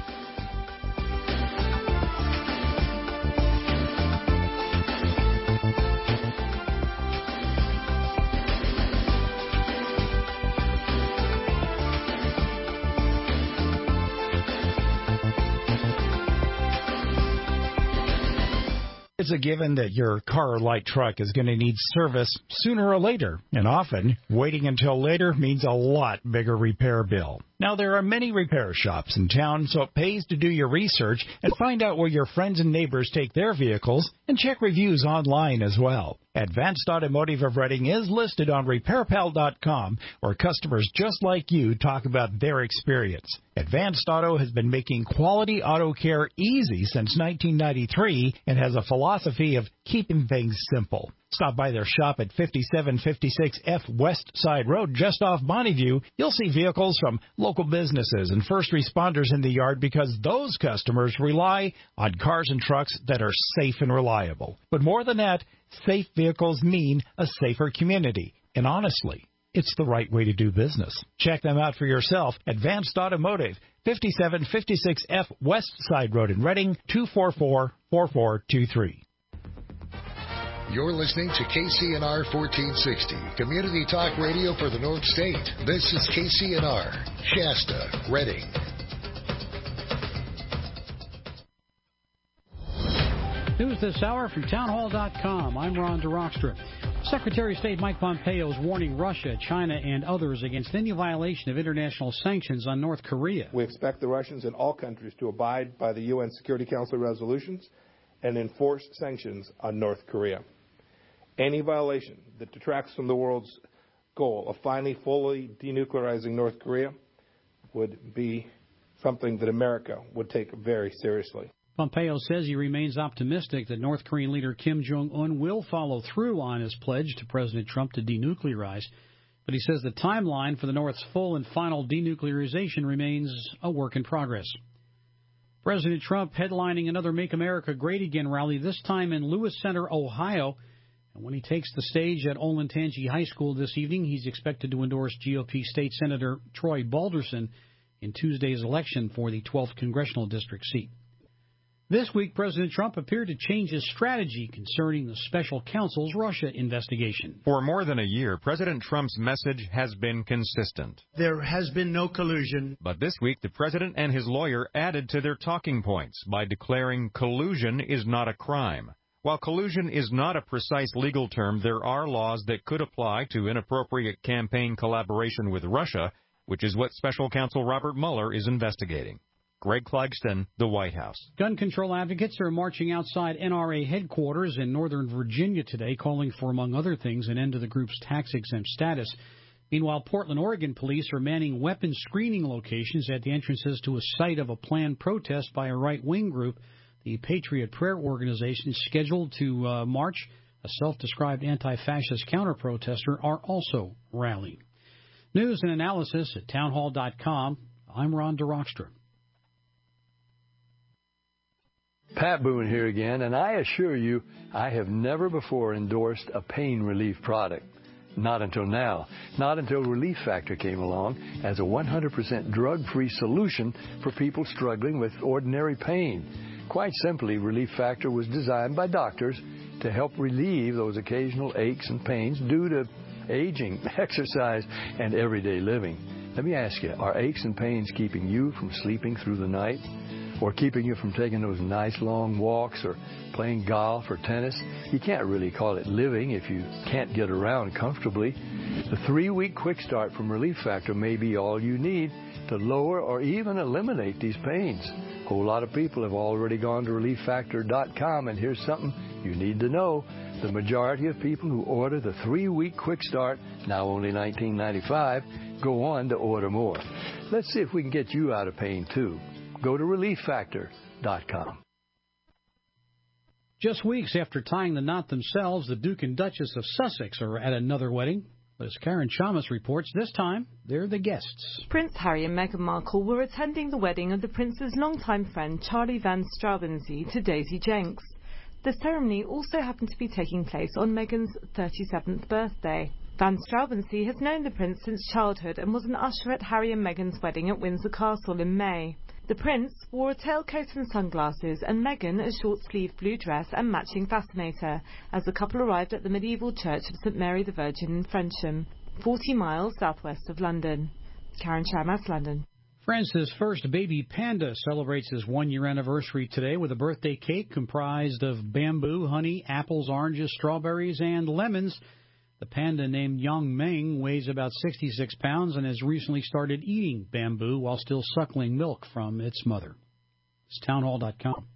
It's a given that your car or light truck is going to need service sooner or later, and often waiting until later means a lot bigger repair bill. Now, there are many repair shops in town, so it pays to do your research and find out where your friends and neighbors take their vehicles, and check reviews online as well. Advanced Automotive of Reading is listed on RepairPal.com, where customers just like you talk about their experience. Advanced Auto has been making quality auto care easy since 1993 and has a philosophy of keeping things simple. Stop by their shop at 5756 F West Side Road, just off Bonneview. You'll see vehicles from local businesses and first responders in the yard, because those customers rely on cars and trucks that are safe and reliable. But more than that, safe vehicles mean a safer community. And honestly, it's the right way to do business. Check them out for yourself. Advanced Automotive, 5756 F West Side Road in Reading, 244-4423. You're listening to KCNR 1460, Community Talk Radio for the North State. This is KCNR, Shasta, Reading. News this hour from townhall.com. I'm Ron DeRockstra. Secretary of State Mike Pompeo is warning Russia, China, and others against any violation of international sanctions on North Korea. We expect the Russians and all countries to abide by the UN Security Council resolutions and enforce sanctions on North Korea. Any violation that detracts from the world's goal of finally fully denuclearizing North Korea would be something that America would take very seriously. Pompeo says he remains optimistic that North Korean leader Kim Jong-un will follow through on his pledge to President Trump to denuclearize. But he says the timeline for the North's full and final denuclearization remains a work in progress. President Trump headlining another Make America Great Again rally, this time in Lewis Center, Ohio. And when he takes the stage at Olentangy High School this evening, he's expected to endorse GOP State Senator Troy Balderson in Tuesday's election for the 12th Congressional District seat. This week, President Trump appeared to change his strategy concerning the special counsel's Russia investigation. For more than a year, President Trump's message has been consistent. There has been no collusion. But this week, the president and his lawyer added to their talking points by declaring collusion is not a crime. While collusion is not a precise legal term, there are laws that could apply to inappropriate campaign collaboration with Russia, which is what special counsel Robert Mueller is investigating. Greg Clugston, the White House. Gun control advocates are marching outside NRA headquarters in Northern Virginia today, calling for, among other things, an end to the group's tax-exempt status. Meanwhile, Portland, Oregon police are manning weapon screening locations at the entrances to a site of a planned protest by a right-wing group. The Patriot Prayer Organization, scheduled to march, a self-described anti-fascist counter-protester, are also rallying. News and analysis at townhall.com. I'm Ron DeRockstra. Pat Boone here again, and I assure you, I have never before endorsed a pain relief product. Not until now. Not until Relief Factor came along as a 100% drug-free solution for people struggling with ordinary pain. Quite simply, Relief Factor was designed by doctors to help relieve those occasional aches and pains due to aging, exercise, and everyday living. Let me ask you, are aches and pains keeping you from sleeping through the night? Or keeping you from taking those nice long walks or playing golf or tennis? You can't really call it living if you can't get around comfortably. The 3-week quick start from Relief Factor may be all you need to lower or even eliminate these pains. A whole lot of people have already gone to ReliefFactor.com, and here's something you need to know. The majority of people who order the 3-week quick start, now only $19.95, go on to order more. Let's see if we can get you out of pain, too. Go to ReliefFactor.com. Just weeks after tying the knot themselves, the Duke and Duchess of Sussex are at another wedding. But as Karen Chamas reports, this time they're the guests. Prince Harry and Meghan Markle were attending the wedding of the prince's longtime friend Charlie Van Straubenzee to Daisy Jenks. The ceremony also happened to be taking place on Meghan's 37th birthday. Van Straubenzee has known the prince since childhood and was an usher at Harry and Meghan's wedding at Windsor Castle in May. The prince wore a tailcoat and sunglasses, and Meghan a short-sleeved blue dress and matching fascinator, as the couple arrived at the medieval church of St Mary the Virgin in Frensham, 40 miles southwest of London. Karen Chamas, London. France's first baby panda celebrates his 1-year anniversary today with a birthday cake comprised of bamboo, honey, apples, oranges, strawberries, and lemons. The panda named Yang Meng weighs about 66 pounds and has recently started eating bamboo while still suckling milk from its mother. It's townhall.com.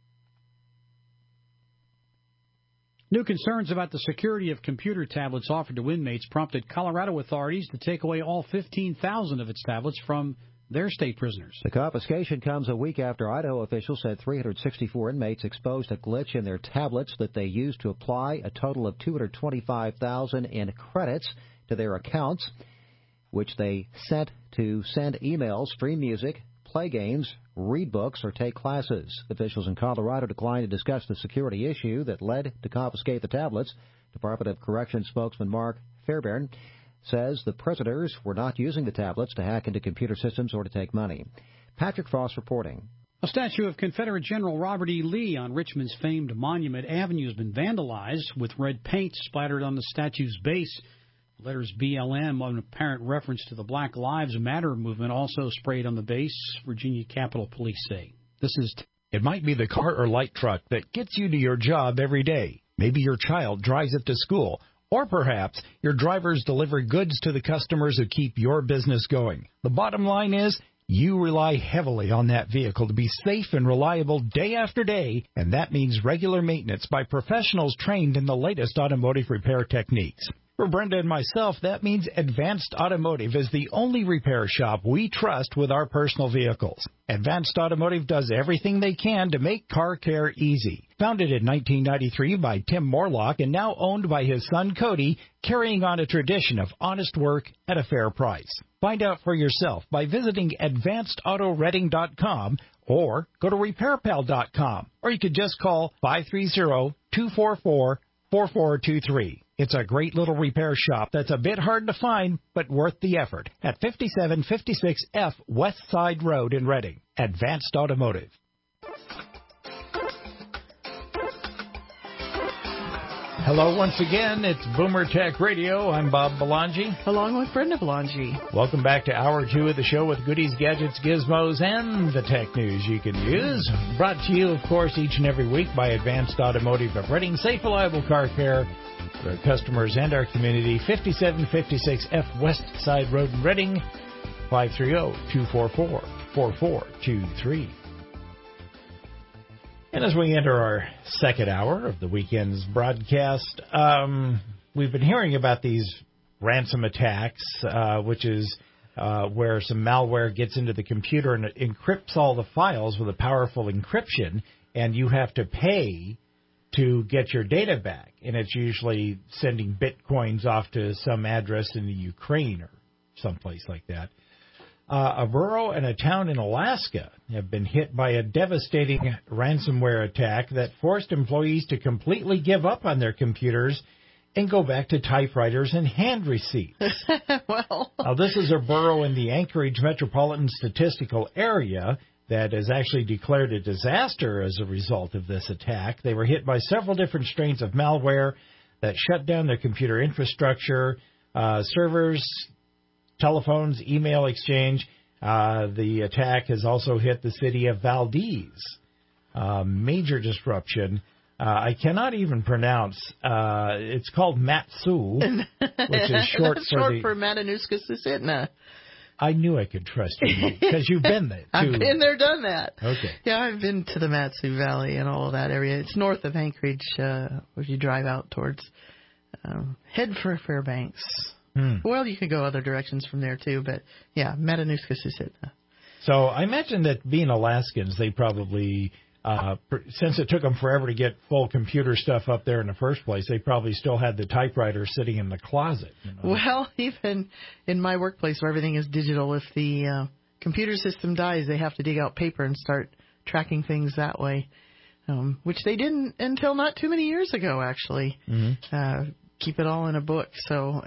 New concerns about the security of computer tablets offered to inmates prompted Colorado authorities to take away all 15,000 of its tablets from their state prisoners. The confiscation comes a week after Idaho officials said 364 inmates exposed a glitch in their tablets that they used to apply a total of $225,000 in credits to their accounts, which they sent to send emails, stream music, play games, read books, or take classes. Officials in Colorado declined to discuss the security issue that led to confiscate the tablets. Department of Corrections spokesman Mark Fairbairn says the prisoners were not using the tablets to hack into computer systems or to take money. Patrick Foss reporting. A statue of Confederate General Robert E. Lee on Richmond's famed Monument Avenue has been vandalized with red paint splattered on the statue's base. The letters BLM, an apparent reference to the Black Lives Matter movement, also sprayed on the base, Virginia Capitol Police say. This is It might be the car or light truck that gets you to your job every day. Maybe your child drives it to school. Or perhaps your drivers deliver goods to the customers who keep your business going. The bottom line is you rely heavily on that vehicle to be safe and reliable day after day, and that means regular maintenance by professionals trained in the latest automotive repair techniques. For Brenda and myself, that means Advanced Automotive is the only repair shop we trust with our personal vehicles. Advanced Automotive does everything they can to make car care easy. Founded in 1993 by Tim Morlock and now owned by his son Cody, carrying on a tradition of honest work at a fair price. Find out for yourself by visiting advancedautoreading.com or go to repairpal.com, or you could just call 530-244-4423. It's a great little repair shop that's a bit hard to find, but worth the effort at 5756 F West Side Road in Reading. Advanced Automotive. Hello once again. It's Boomer Tech Radio. I'm Bob Belangi. Along with Brenda Belangi. Welcome back to Hour 2 of the show with goodies, gadgets, gizmos, and the tech news you can use. Brought to you, of course, each and every week by Advanced Automotive of Reading. Safe, reliable car care for our customers and our community. 5756 F West Side Road in Reading. 530-244-4423. And as we enter our second hour of the weekend's broadcast, we've been hearing about these ransom attacks, which is where some malware gets into the computer and it encrypts all the files with a powerful encryption, and you have to pay to get your data back. And it's usually sending bitcoins off to some address in the Ukraine or someplace like that. A borough and a town in Alaska have been hit by a devastating ransomware attack that forced employees to completely give up on their computers and go back to typewriters and hand receipts. Well, now, this is a borough in the Anchorage Metropolitan Statistical Area that has actually declared a disaster as a result of this attack. They were hit by several different strains of malware that shut down their computer infrastructure, servers, telephones, email exchange. The attack has also hit the city of Valdez. Major disruption. I cannot even pronounce. It's called Matsu, which is short for Matanuska-Susitna. I knew I could trust you because you've been there, too. I've been there, done that. Okay. Yeah, I've been to the Matsu Valley and all of that area. It's north of Anchorage, if you drive out towards, head for Fairbanks. Well, you could go other directions from there, too, but, yeah, Matanuska-Susitna. So I imagine that being Alaskans, they probably, since it took them forever to get full computer stuff up there in the first place, they probably still had the typewriter sitting in the closet. You know? Well, even in my workplace where everything is digital, if the computer system dies, they have to dig out paper and start tracking things that way, which they didn't until not too many years ago, actually. Keep it all in a book, so...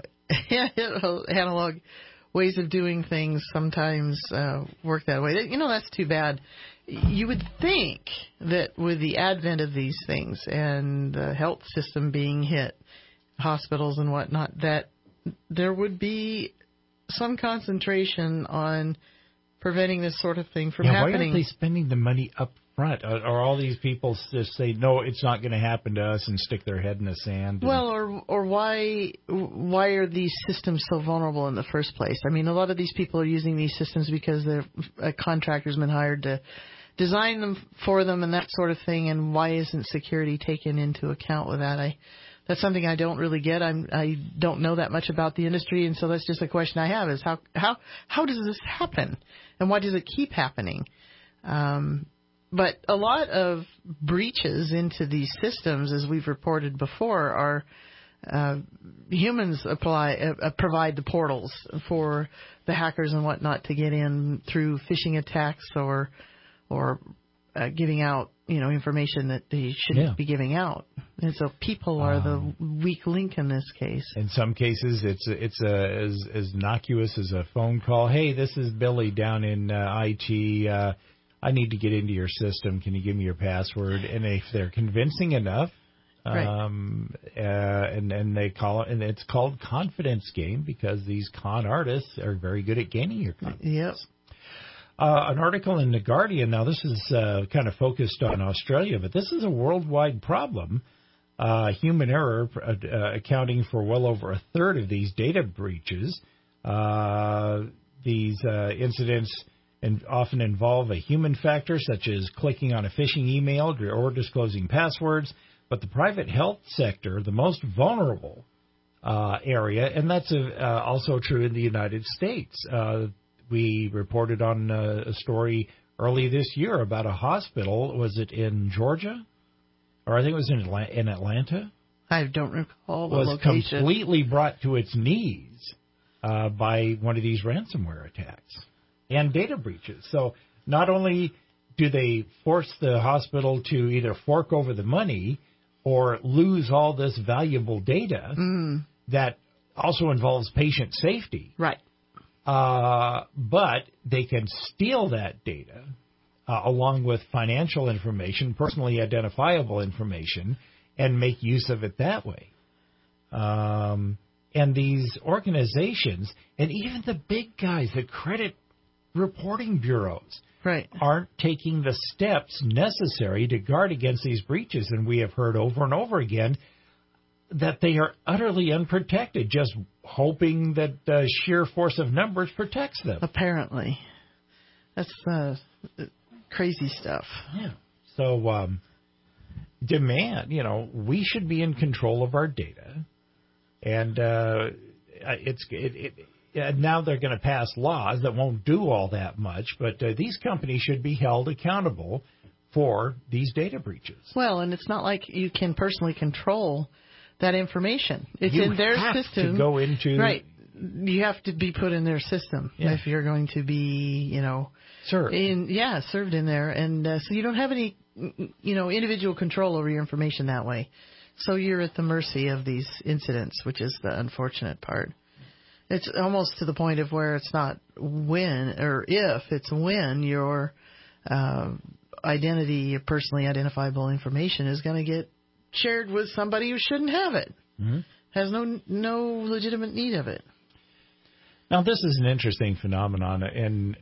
analog ways of doing things sometimes work that way. You know, that's too bad. You would think that with the advent of these things and the health system being hit, hospitals and whatnot, that there would be some concentration on preventing this sort of thing from happening. Why aren't they spending the money up front? Or all these people just say, no, it's not going to happen to us and stick their head in the sand? Well, or why are these systems so vulnerable in the first place? I mean, a lot of these people are using these systems because a contractor's been hired to design them for them and that sort of thing, and why isn't security taken into account with that? That's something I don't really get. I don't know that much about the industry, and so that's just a question I have, is how does this happen? And why does it keep happening? But a lot of breaches into these systems, as we've reported before, are humans provide the portals for the hackers and whatnot to get in through phishing attacks or giving out information that they shouldn't be giving out. And so people are the weak link in this case. In some cases, it's as innocuous as a phone call. Hey, this is Billy down in IT. I need to get into your system. Can you give me your password? And if they're convincing enough, right. And they call it, and it's called confidence game because these con artists are very good at gaining your confidence. Yep. an article in The Guardian. Now, this is kind of focused on Australia, but this is a worldwide problem. Human error accounting for well over a third of these data breaches. These incidents often involve a human factor, such as clicking on a phishing email or disclosing passwords. But the private health sector, the most vulnerable area, and that's also true in the United States. We reported on a story early this year about a hospital. Was it in Georgia? Or I think it was in Atlanta? I don't recall the location. Was completely brought to its knees by one of these ransomware attacks and data breaches. So not only do they force the hospital to either fork over the money or lose all this valuable data that also involves patient safety. Right. But they can steal that data along with financial information, personally identifiable information, and make use of it that way. And these organizations, and even the big guys, the credit reporting bureaus, aren't taking the steps necessary to guard against these breaches. And we have heard over and over again that they are utterly unprotected, just hoping that the sheer force of numbers protects them. Apparently. That's crazy stuff. Yeah. So demand, we should be in control of our data. And now they're going to pass laws that won't do all that much, but these companies should be held accountable for these data breaches. Well, and it's not like you can personally control that information. It's in their system. You have to go into... Right. You have to be put in their system if you're going to be, served. Served in there. And so you don't have any, individual control over your information that way. So you're at the mercy of these incidents, which is the unfortunate part. It's almost to the point of where it's not when or if, it's when your identity, personally identifiable information is going to get shared with somebody who shouldn't have it. Mm-hmm. Has no legitimate need of it. Now, this is an interesting phenomenon. And,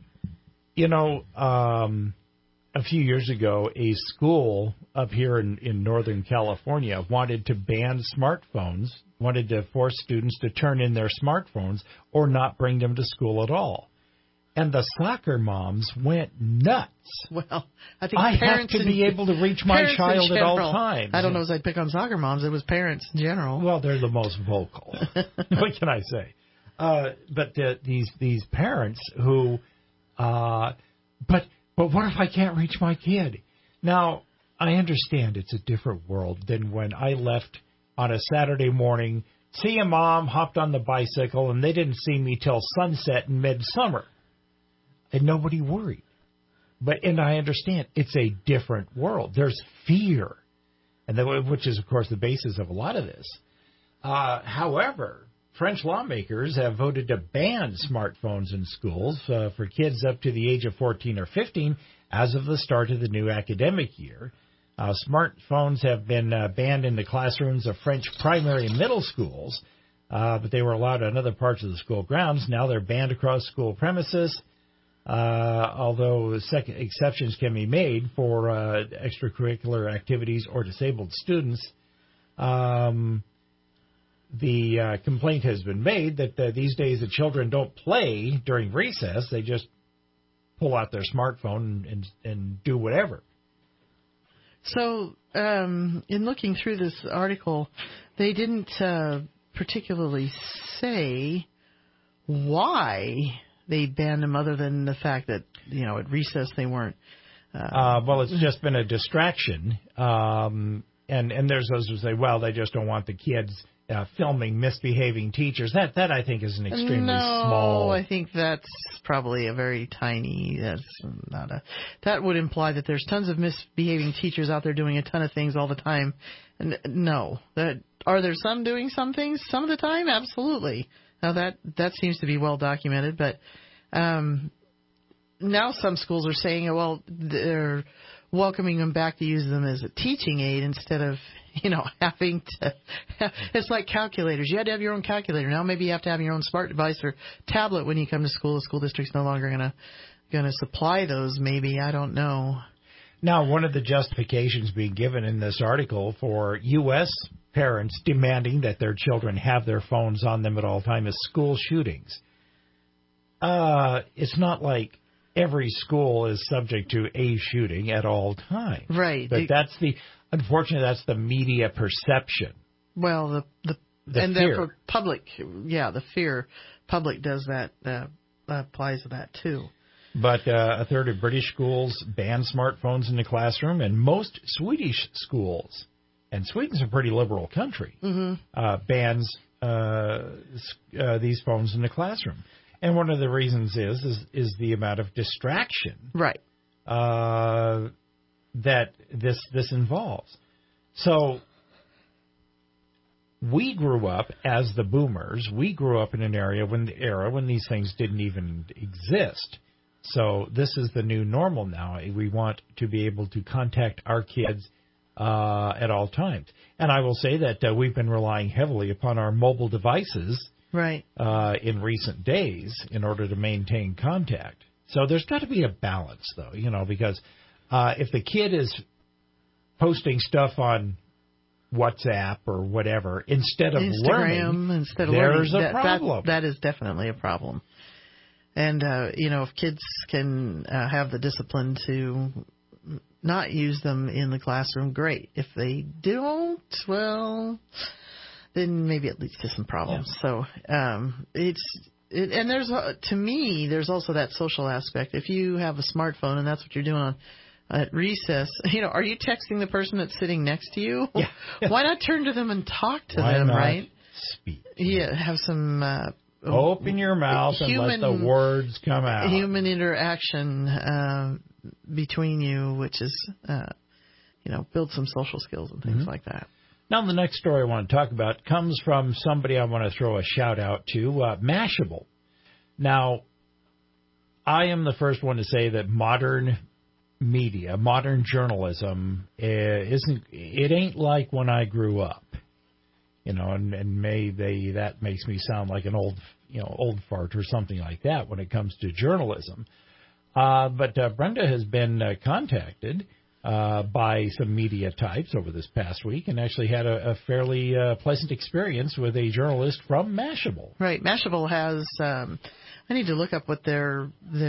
a few years ago, a school up here in Northern California wanted to ban smartphones, wanted to force students to turn in their smartphones or not bring them to school at all. And the soccer moms went nuts. Well, I think I parents have to be able to reach my child at all times. I don't know if I'd pick on soccer moms. It was parents in general. Well, they're the most vocal. What can I say? But these parents who, but what if I can't reach my kid? Now, I understand it's a different world than when I left on a Saturday morning, see a mom, hopped on the bicycle, and they didn't see me till sunset in midsummer. And nobody worried. And I understand it's a different world. There's fear, which is, of course, the basis of a lot of this. However, French lawmakers have voted to ban smartphones in schools for kids up to the age of 14 or 15 as of the start of the new academic year. Smartphones have been banned in the classrooms of French primary and middle schools, but they were allowed on other parts of the school grounds. Now they're banned across school premises, although exceptions can be made for extracurricular activities or disabled students. The complaint has been made that these days the children don't play during recess. They just pull out their smartphone and do whatever. So in looking through this article, they didn't particularly say why they banned them other than the fact that, at recess they weren't. Well, it's just been a distraction. And there's those who say, well, they just don't want the kids filming misbehaving teachers. That I think is an extremely small. No, I think that's probably a very tiny. That would imply that there's tons of misbehaving teachers out there doing a ton of things all the time. And no, are there some doing some things some of the time? Absolutely. Now that seems to be well documented, but now some schools are saying, well, they're welcoming them back to use them as a teaching aid instead of, having to. It's like calculators. You had to have your own calculator. Now maybe you have to have your own smart device or tablet when you come to school. The school district's no longer going to supply those. Maybe, I don't know. Now, one of the justifications being given in this article for U.S. parents demanding that their children have their phones on them at all times is school shootings. It's not like every school is subject to a shooting at all times. Right. But unfortunately, that's the media perception. Well, the fear. For public, the fear. Public does that, applies to that too. But a third of British schools ban smartphones in the classroom, and most Swedish schools, and Sweden's a pretty liberal country, bans these phones in the classroom. And one of the reasons is the amount of distraction, right? That this involves. So we grew up as the boomers. We grew up in an era when these things didn't even exist. So this is the new normal now. We want to be able to contact our kids at all times. And I will say that we've been relying heavily upon our mobile devices right. In recent days in order to maintain contact. So there's got to be a balance, though, because if the kid is posting stuff on WhatsApp or whatever instead of Instagram, there's a problem. That is definitely a problem. And, if kids can have the discipline to not use them in the classroom, great. If they don't, well, then maybe it leads to some problems. Yeah. So and to me, there's also that social aspect. If you have a smartphone and that's what you're doing at recess, are you texting the person that's sitting next to you? Yeah. Why not turn to them and talk to Why them, not right? Speak. Yeah, have some... open your mouth and let the words come out. Human interaction between you, which is, build some social skills and things like that. Now, the next story I want to talk about comes from somebody I want to throw a shout out to, Mashable. Now, I am the first one to say that modern media, modern journalism, ain't like when I grew up. And maybe that makes me sound like an old fart or something like that when it comes to journalism. But Brenda has been contacted by some media types over this past week and actually had a fairly pleasant experience with a journalist from Mashable. Right. Mashable has, I need to look up what their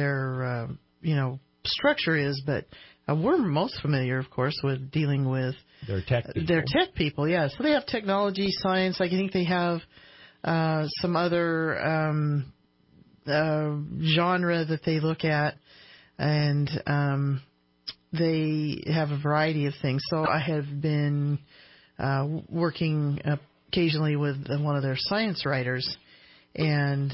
structure is, but we're most familiar, of course, with dealing with their tech people. Their tech people, yeah. So they have technology, science. I think they have some other genre that they look at, and they have a variety of things. So I have been working occasionally with one of their science writers, and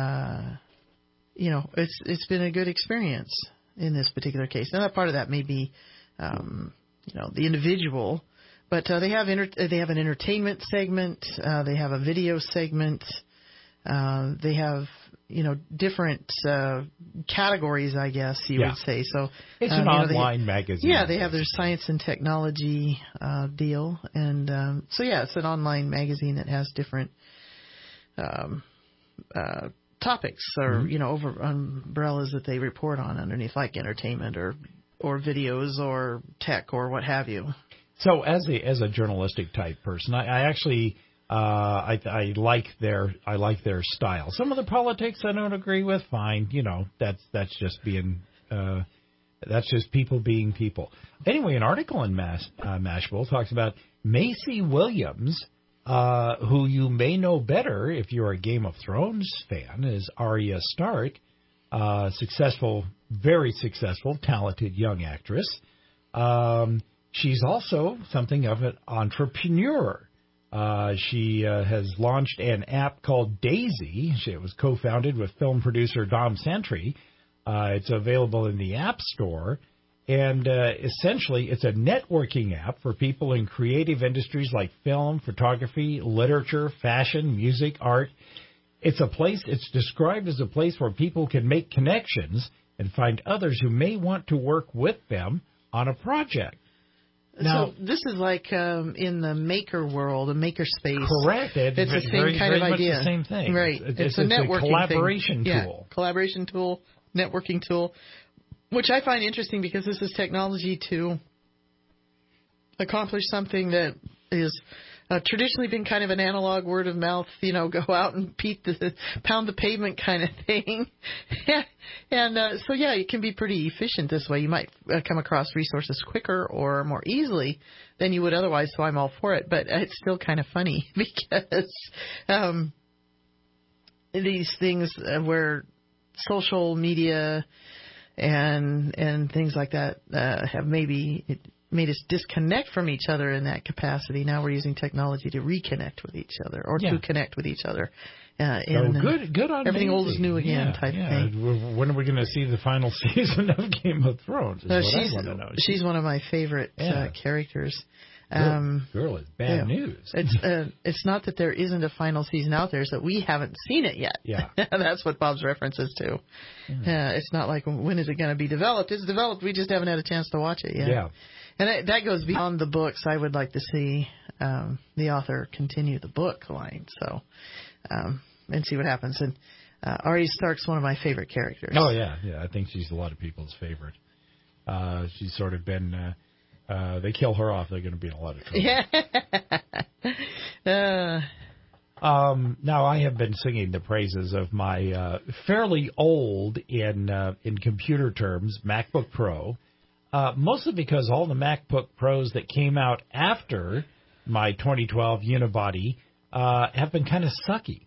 it's been a good experience in this particular case. Now, part of that may be the individual, but they have an entertainment segment, they have a video segment, they have different categories, I guess you would say. So it's an online magazine. Yeah, they have their science and technology deal, and it's an online magazine that has different topics or over umbrellas that they report on underneath, like entertainment or videos or tech or what have you. So as a journalistic type person, I actually I like their style. Some of the politics I don't agree with. Fine, that's just people being people. Anyway, an article in Mashable talks about Maisie Williams, who you may know better if you're a Game of Thrones fan, as Arya Stark, very successful, talented young actress. She's also something of an entrepreneur. She has launched an app called Daisy. It was co-founded with film producer Dom Sentry. It's available in the App Store. And essentially, it's a networking app for people in creative industries like film, photography, literature, fashion, music, art. It's described as a place where people can make connections and find others who may want to work with them on a project. Now, so this is like in the maker world, a maker space. Correct. It's the same kind of idea. The same thing. Right. It's a networking collaboration thing. tool. Yeah, collaboration tool networking tool, which I find interesting because this is technology to accomplish something that is traditionally been kind of an analog word of mouth, go out and pound the pavement kind of thing. And so, yeah, it can be pretty efficient this way. You might come across resources quicker or more easily than you would otherwise, so I'm all for it. But it's still kind of funny because these things where social media and things like that have maybe made us disconnect from each other in that capacity. Now we're using technology to reconnect with each other or to connect with each other. Good on everything Maisie. old is new again type thing. When are we going to see the final season of Game of Thrones? I want to know. She's one of my favorite characters. Girl is bad news. It's not that there isn't a final season out there; it's that we haven't seen it yet. Yeah, that's what Bob's references to. It's not like when is it going to be developed? It's developed. We just haven't had a chance to watch it yet. Yeah. And that goes beyond the books. I would like to see the author continue the book line, and see what happens. And Arya Stark's one of my favorite characters. Oh yeah. I think she's a lot of people's favorite. She's sort of been. They kill her off, they're going to be in a lot of trouble. Now I have been singing the praises of my fairly old in computer terms MacBook Pro. Mostly because all the MacBook Pros that came out after my 2012 Unibody have been kind of sucky.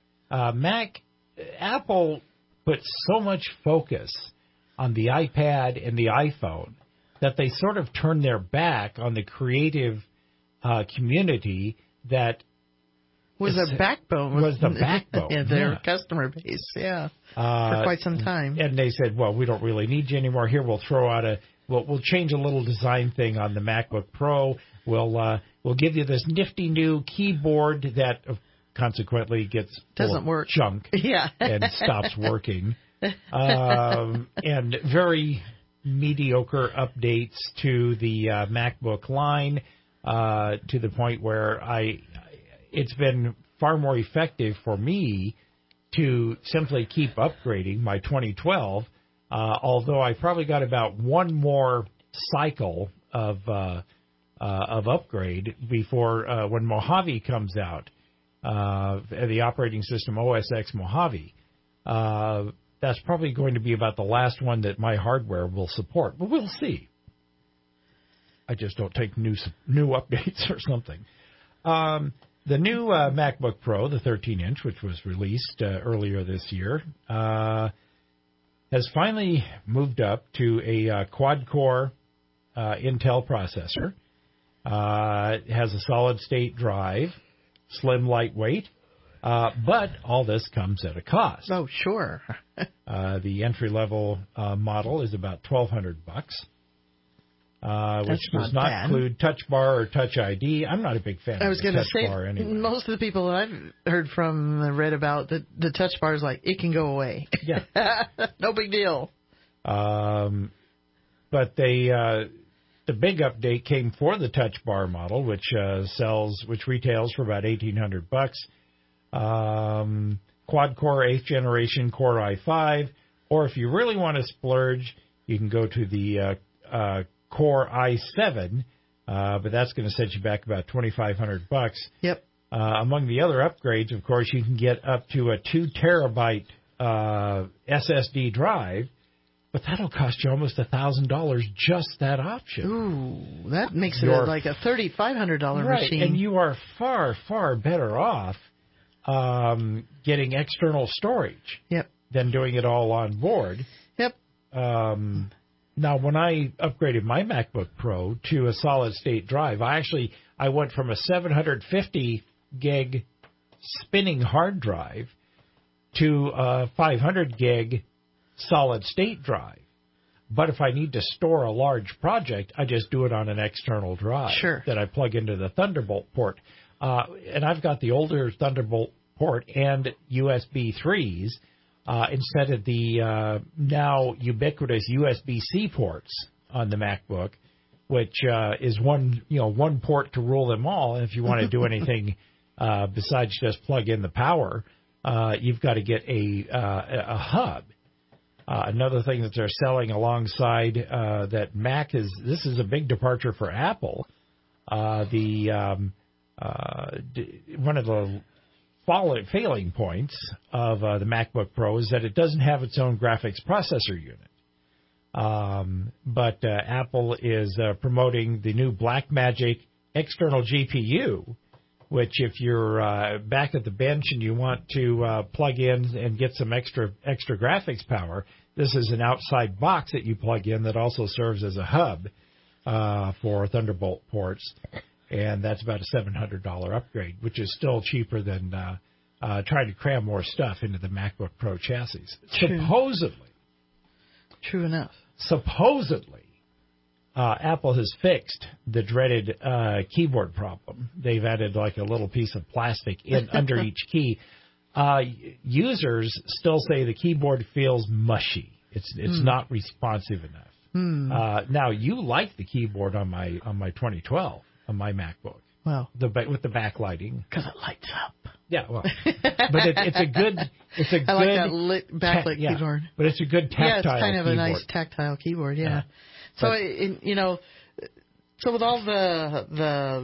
Apple put so much focus on the iPad and the iPhone that they sort of turned their back on the creative community that was their backbone. Was the backbone of their customer base, for quite some time. And they said, well, we don't really need you anymore. Here, we'll throw out we'll change a little design thing on the MacBook Pro. We'll give you this nifty new keyboard that consequently doesn't work, junk, and stops working, and very mediocre updates to the MacBook line to the point where it's been far more effective for me to simply keep upgrading my 2012. Although I probably got about one more cycle of upgrade before when Mojave comes out, the operating system OS X Mojave. That's probably going to be about the last one that my hardware will support, but we'll see. I just don't take new updates or something. The new MacBook Pro, the 13-inch, which was released earlier this year, has finally moved up to a quad-core Intel processor. It has a solid-state drive, slim, lightweight, but all this comes at a cost. Oh, sure. The entry-level model is about $1,200, which does not include Touch Bar or Touch ID. I'm not a big fan of the Touch Bar anyway. Most of the people that I've heard from read about the Touch Bar is like, it can go away. Yeah. No big deal. But the big update came for the Touch Bar model, which retails for about $1,800. Quad-core 8th generation Core i5, or if you really want to splurge, you can go to the Core i7, but that's going to set you back about $2,500. Yep. Among the other upgrades, of course, you can get up to a 2 terabyte SSD drive, but that'll cost you almost $1,000 just that option. Ooh, that makes it like a $3,500 machine. And you are far, far better off getting external storage than doing it all on board. Yep. Now, when I upgraded my MacBook Pro to a solid-state drive, I went from a 750 gig spinning hard drive to a 500 gig solid-state drive. But if I need to store a large project, I just do it on an external drive that I plug into the Thunderbolt port. And I've got the older Thunderbolt port and USB 3s instead of the now ubiquitous USB-C ports on the MacBook, which is one port to rule them all. And if you want to do anything besides just plug in the power, you've got to get a hub. Another thing that they're selling alongside that Mac this is a big departure for Apple. One of the failing points of the MacBook Pro is that it doesn't have its own graphics processor unit. But Apple is promoting the new Blackmagic external GPU, which if you're back at the bench and you want to plug in and get some extra graphics power, this is an outside box that you plug in that also serves as a hub for Thunderbolt ports. And that's about a $700 upgrade, which is still cheaper than trying to cram more stuff into the MacBook Pro chassis. True enough. Supposedly, Apple has fixed the dreaded keyboard problem. They've added like a little piece of plastic under each key. Users still say the keyboard feels mushy. It's not responsive enough. Now, you like the keyboard on my 2012 on my MacBook. Well, with the backlighting, because it lights up. Yeah, well, but it's a good. I like that lit backlit keyboard. But it's a good tactile. Yeah, it's kind of keyboard. a nice tactile keyboard. Yeah. So so with all the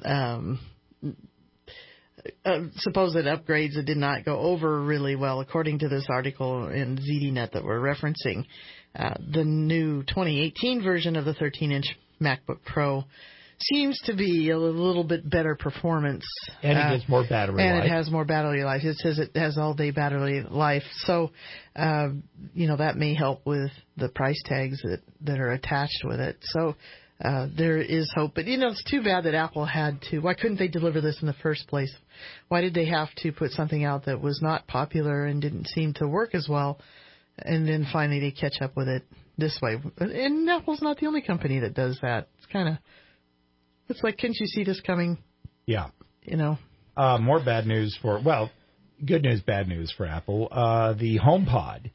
supposed upgrades that did not go over really well, according to this article in ZDNet that we're referencing, the new 2018 version of the 13-inch MacBook Pro seems to be a little bit better performance. And it gets more battery life. And it has more battery life. It says it has all-day battery life. So, that may help with the price tags that are attached with it. So, there is hope. But, it's too bad that Apple had to. Why couldn't they deliver this in the first place? Why did they have to put something out that was not popular and didn't seem to work as well? And then finally they catch up with it this way. And Apple's not the only company that does that. It's like, can't you see this coming? Yeah. More bad news good news, bad news for Apple. The HomePod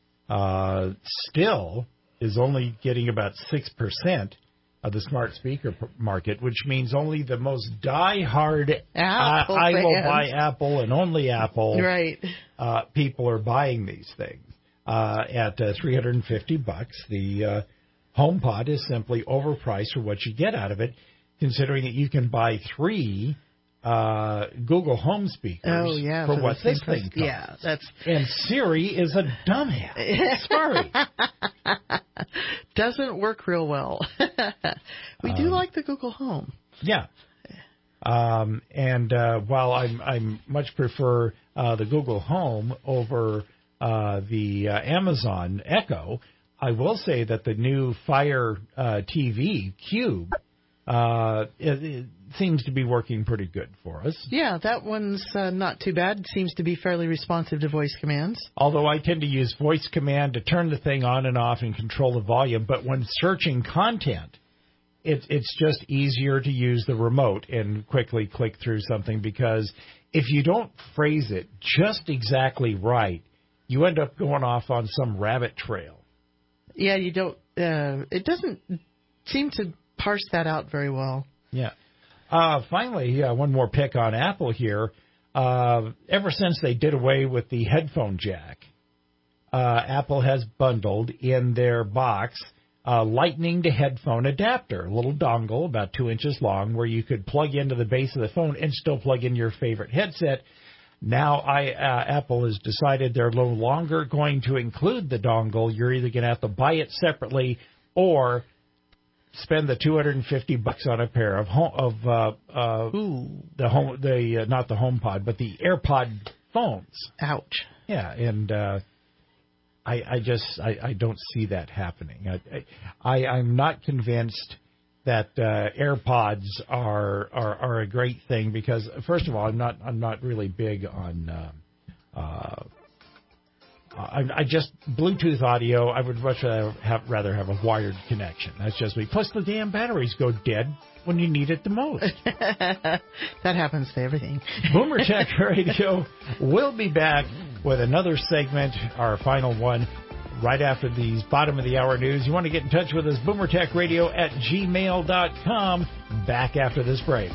still is only getting about 6% of the smart speaker market, which means only the most die-hard I will buy Apple and only Apple people are buying these things. At $350, the HomePod is simply overpriced for what you get out of it, considering that you can buy 3 Google Home speakers for what this thing costs. Yeah, and Siri is a dumbass. Sorry. Doesn't work real well. We do like the Google Home. Yeah. And while I much prefer the Google Home over the Amazon Echo, I will say that the new Fire TV Cube it seems to be working pretty good for us. Yeah, that one's not too bad. It seems to be fairly responsive to voice commands. Although I tend to use voice command to turn the thing on and off and control the volume, but when searching content, it's just easier to use the remote and quickly click through something, because if you don't phrase it just exactly right, you end up going off on some rabbit trail. Yeah, you don't. It doesn't seem to parse that out very well. Yeah. Finally, one more pick on Apple here. Ever since they did away with the headphone jack, Apple has bundled in their box a lightning to headphone adapter, a little dongle about 2 inches long, where you could plug into the base of the phone and still plug in your favorite headset. Now Apple has decided they're no longer going to include the dongle. You're either going to have to buy it separately or spend the $250 on a pair of not the HomePod, but the AirPod phones. Ouch. Yeah, and I don't see that happening. I'm not convinced that AirPods are a great thing, because first of all, I'm not really big on I just Bluetooth audio. I would much rather have a wired connection. That's just me. Plus, the damn batteries go dead when you need it the most. That happens to everything. Boomer Tech Radio will be back with another segment, our final one, right after these bottom of the hour news. You want to get in touch with us, boomertechradio@gmail.com. Back after this break.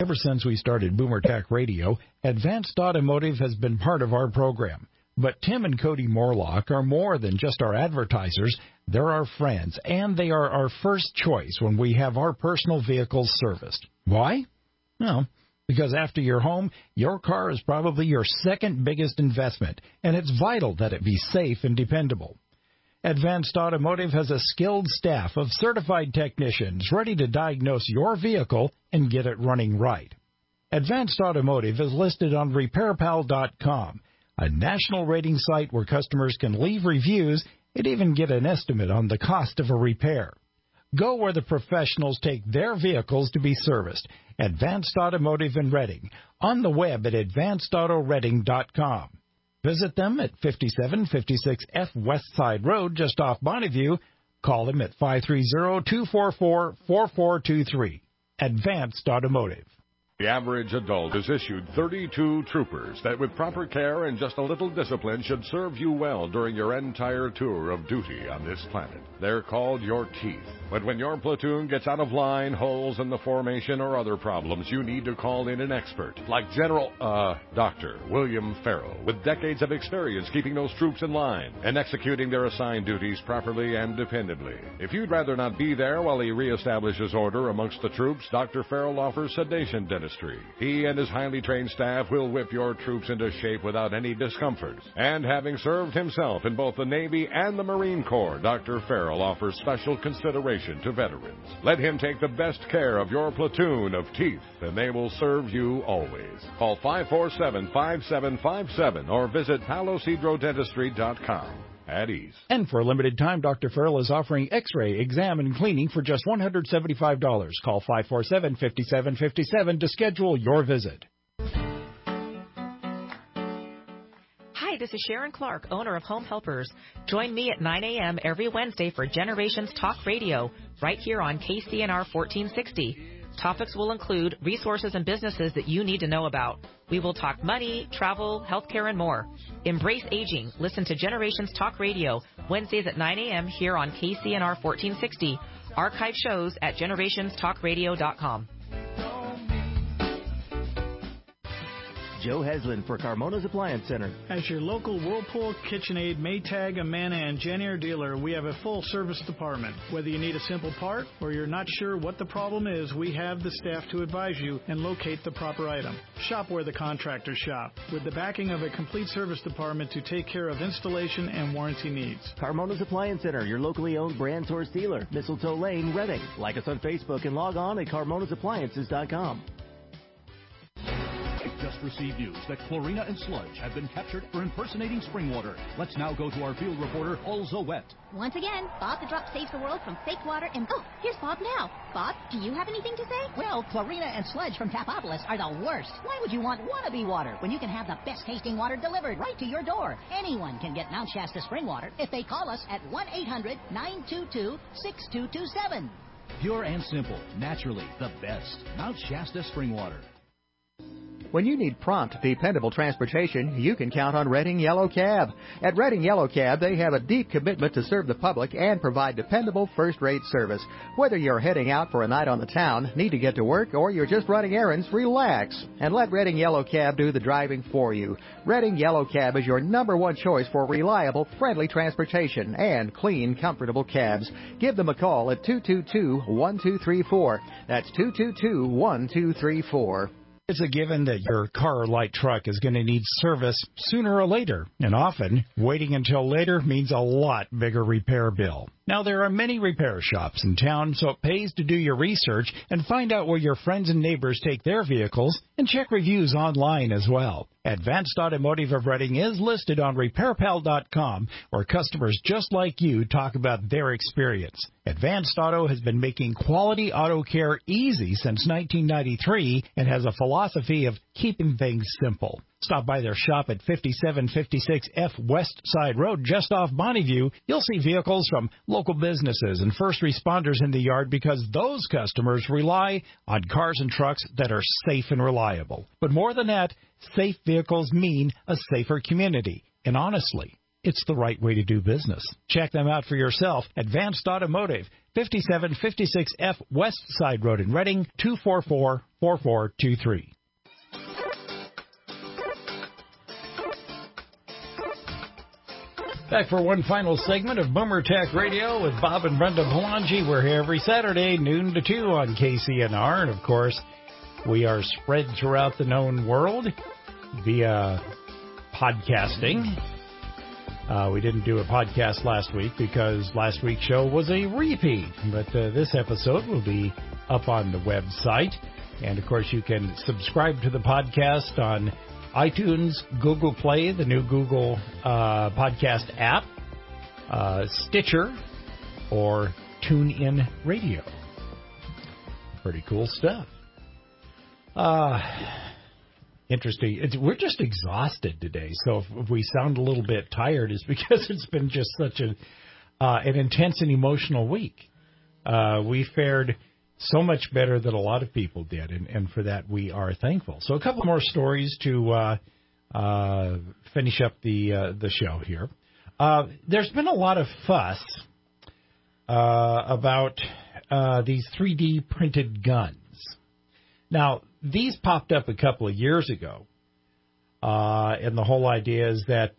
Ever since we started Boomer Tech Radio, Advanced Automotive has been part of our program. But Tim and Cody Morlock are more than just our advertisers. They're our friends, and they are our first choice when we have our personal vehicles serviced. Why? Well, because after your home, your car is probably your second biggest investment, and it's vital that it be safe and dependable. Advanced Automotive has a skilled staff of certified technicians ready to diagnose your vehicle and get it running right. Advanced Automotive is listed on RepairPal.com, a national rating site where customers can leave reviews and even get an estimate on the cost of a repair. Go where the professionals take their vehicles to be serviced. Advanced Automotive in Reading, on the web at advancedautoreading.com. Visit them at 5756 F West Side Road, just off Bonneview. Call them at 530-244-4423. Advanced Automotive. The average adult is issued 32 troopers that with proper care and just a little discipline should serve you well during your entire tour of duty on this planet. They're called your teeth. But when your platoon gets out of line, holes in the formation, or other problems, you need to call in an expert like Dr. William Farrell, with decades of experience keeping those troops in line and executing their assigned duties properly and dependably. If you'd rather not be there while he reestablishes order amongst the troops, Dr. Farrell offers sedation dentistry. He and his highly trained staff will whip your troops into shape without any discomfort. And having served himself in both the Navy and the Marine Corps, Dr. Farrell offers special consideration to veterans. Let him take the best care of your platoon of teeth, and they will serve you always. Call 547-5757 or visit palosidrodentistry.com. At ease. And for a limited time, Dr. Farrell is offering X-ray, exam, and cleaning for just $175. Call 547-5757 to schedule your visit. Hi, this is Sharon Clark, owner of Home Helpers. Join me at 9 a.m. every Wednesday for Generations Talk Radio, right here on KCNR 1460. Topics will include resources and businesses that you need to know about. We will talk money, travel, healthcare, and more. Embrace aging. Listen to Generations Talk Radio, Wednesdays at 9 a.m. here on KCNR 1460. Archive shows at generationstalkradio.com. Joe Heslin for Carmona's Appliance Center. As your local Whirlpool, KitchenAid, Maytag, Amana, and Jenn-Air dealer, we have a full service department. Whether you need a simple part or you're not sure what the problem is, we have the staff to advise you and locate the proper item. Shop where the contractors shop, with the backing of a complete service department to take care of installation and warranty needs. Carmona's Appliance Center, your locally owned brand source dealer, Mistletoe Lane, Reading. Like us on Facebook and log on at carmonasappliances.com. Just received news that Chlorina and Sludge have been captured for impersonating spring water. Let's now go to our field reporter, Also Wet. Once again, Bob the Drop saves the world from fake water and... Oh, here's Bob now. Bob, do you have anything to say? Well, Chlorina and Sludge from Tapopolis are the worst. Why would you want wannabe water when you can have the best tasting water delivered right to your door? Anyone can get Mount Shasta spring water if they call us at 1-800-922-6227. Pure and simple, naturally the best. Mount Shasta spring water. When you need prompt, dependable transportation, you can count on Reading Yellow Cab. At Reading Yellow Cab, they have a deep commitment to serve the public and provide dependable first-rate service. Whether you're heading out for a night on the town, need to get to work, or you're just running errands, relax and let Reading Yellow Cab do the driving for you. Reading Yellow Cab is your #1 choice for reliable, friendly transportation and clean, comfortable cabs. Give them a call at 222-1234. That's 222-1234. It's a given that your car or light truck is going to need service sooner or later, and often waiting until later means a lot bigger repair bill. Now, there are many repair shops in town, so it pays to do your research and find out where your friends and neighbors take their vehicles and check reviews online as well. Advanced Automotive of Reading is listed on RepairPal.com, where customers just like you talk about their experience. Advanced Auto has been making quality auto care easy since 1993 and has a philosophy of keeping things simple. Stop by their shop at 5756 F West Side Road, just off Bonneview. You'll see vehicles from local businesses and first responders in the yard because those customers rely on cars and trucks that are safe and reliable. But more than that, safe vehicles mean a safer community. And honestly, it's the right way to do business. Check them out for yourself. Advanced Automotive, 5756F West Side Road in Reading, 244-4423. Back for one final segment of Boomer Tech Radio with Bob and Brenda Belangi. We're here every Saturday, noon to 2 on KCNR. And, of course, we are spread throughout the known world via podcasting. We didn't do a podcast last week because last week's show was a repeat. But this episode will be up on the website. And, of course, you can subscribe to the podcast on iTunes, Google Play, the new Google podcast app, Stitcher, or TuneIn Radio. Pretty cool stuff. Interesting. We're just exhausted today, so if we sound a little bit tired, it's because it's been just such an intense and emotional week. We fared so much better than a lot of people did, and for that we are thankful. So a couple more stories to finish up the show here. There's been a lot of fuss about these 3D printed guns. Now, these popped up a couple of years ago, and the whole idea is that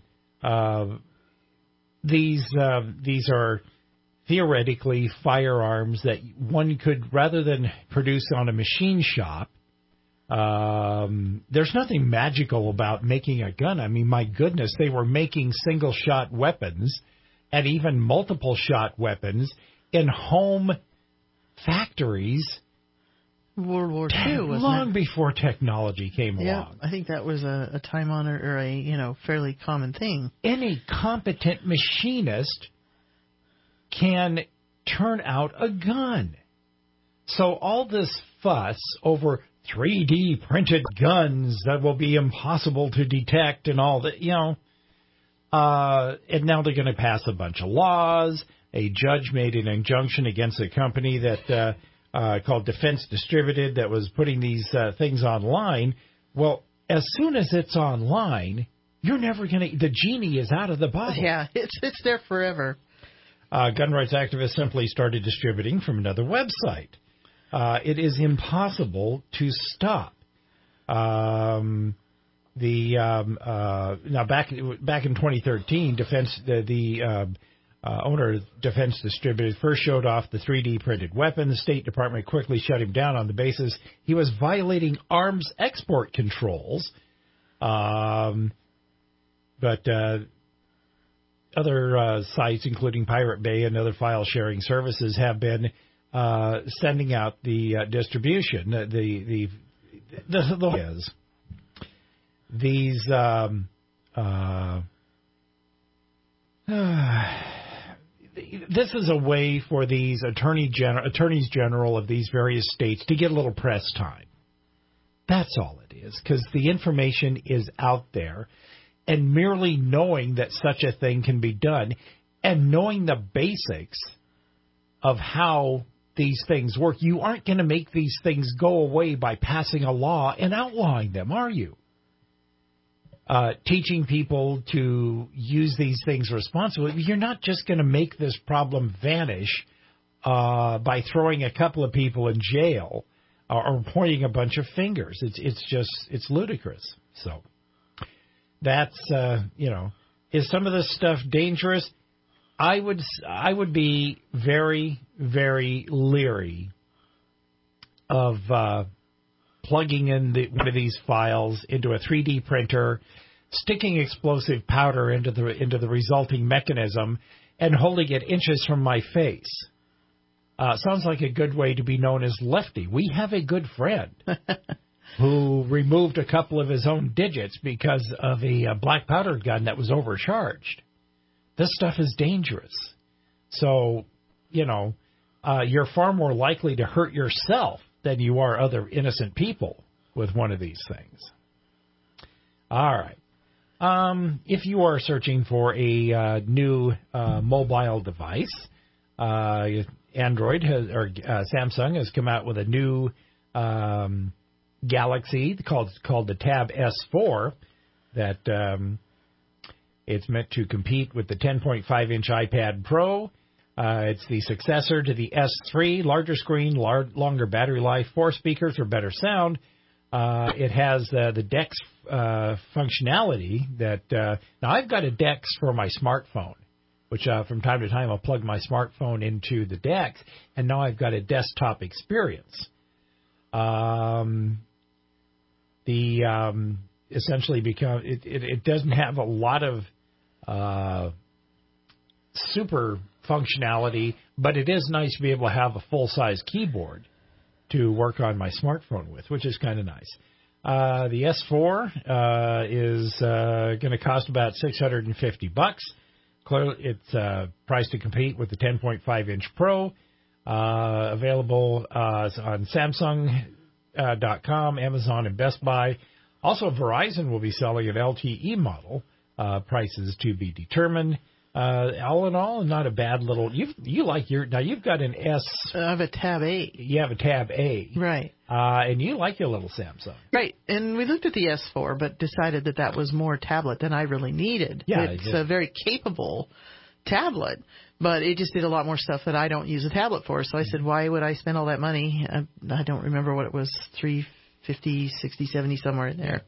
these are theoretically firearms that one could, rather than produce on a machine shop, there's nothing magical about making a gun. I mean, my goodness, they were making single-shot weapons and even multiple-shot weapons in home factories World War II, wasn't long it? before technology came Yeah, along. I think that was a time-honored or a fairly common thing. Any competent machinist can turn out a gun. So all this fuss over 3D printed guns that will be impossible to detect and all that, and now they're going to pass a bunch of laws. A judge made an injunction against a company that called Defense Distributed that was putting these things online. Well, as soon as it's online, you're never going to, the genie is out of the bottle. Yeah, it's there forever. Gun rights activists simply started distributing from another website. It is impossible to stop. Now, back in 2013, the owner of Defense Distributed first showed off the 3D printed weapon. The State Department quickly shut him down on the basis he was violating arms export controls. But other sites, including Pirate Bay and other file sharing services, have been sending out the distribution. This is a way for these attorneys general of these various states to get a little press time. That's all it is, because the information is out there. And merely knowing that such a thing can be done and knowing the basics of how these things work, you aren't going to make these things go away by passing a law and outlawing them, are you? Teaching people to use these things responsibly, you're not just going to make this problem vanish by throwing a couple of people in jail or pointing a bunch of fingers. It's ludicrous. So that's, is some of this stuff dangerous? I would be very, very leery of plugging in one of these files into a 3D printer, sticking explosive powder into the resulting mechanism, and holding it inches from my face. Sounds like a good way to be known as Lefty. We have a good friend who removed a couple of his own digits because of a black powder gun that was overcharged. This stuff is dangerous. So, you're far more likely to hurt yourself than you are other innocent people with one of these things. All right. If you are searching for a new mobile device, Android Samsung has come out with a new Galaxy called the Tab S4 that it's meant to compete with the 10.5-inch iPad Pro. It's the successor to the S3, larger screen, longer battery life, 4 speakers for better sound. It has the DeX functionality that now I've got a DeX for my smartphone, which from time to time I'll plug my smartphone into the DeX, and now I've got a desktop experience. Essentially become it doesn't have a lot of super functionality, but it is nice to be able to have a full-size keyboard to work on my smartphone with, which is kind of nice. The S4 is going to cost about $650. Clearly, it's priced to compete with the 10.5-inch Pro. Available on Samsung.com, Amazon, and Best Buy. Also, Verizon will be selling an LTE model. Prices to be determined. All in all, not a bad little. You like your now. You've got an S. I have a Tab A. You have a Tab A, right? And you like your little Samsung, right? And we looked at the S4, but decided that was more tablet than I really needed. Yeah, it's a very capable tablet, but it just did a lot more stuff that I don't use a tablet for. So I said, why would I spend all that money? I don't remember what it was, $350, $60, $70, somewhere in there.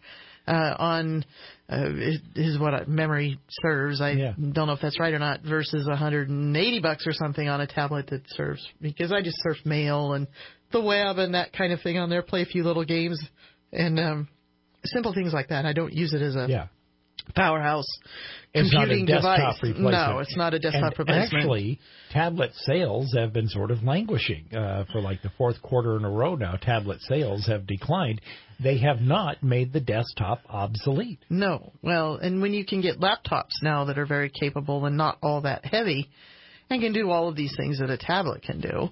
Is what memory serves. I don't know if that's right or not. Versus $180 or something on a tablet that serves, because I just surf mail and the web and that kind of thing on there. Play a few little games and simple things like that. I don't use it as a powerhouse computing device. No, it's not a desktop replacement. Actually, tablet sales have been sort of languishing for like the fourth quarter in a row now. Tablet sales have declined. They have not made the desktop obsolete. No. Well, and when you can get laptops now that are very capable and not all that heavy and can do all of these things that a tablet can do,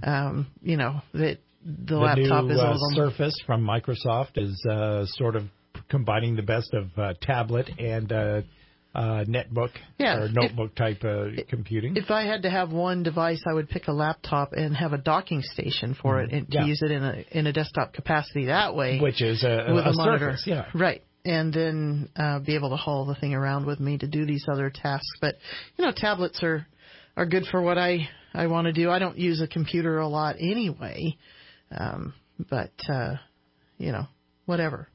that the laptop new, is a little... Surface from Microsoft is sort of combining the best of tablet and netbook or notebook type computing. If I had to have one device, I would pick a laptop and have a docking station for it and to use it in a desktop capacity that way. Which is with a monitor. Surface, Right. And then be able to haul the thing around with me to do these other tasks. But, tablets are good for what I want to do. I don't use a computer a lot anyway. But whatever.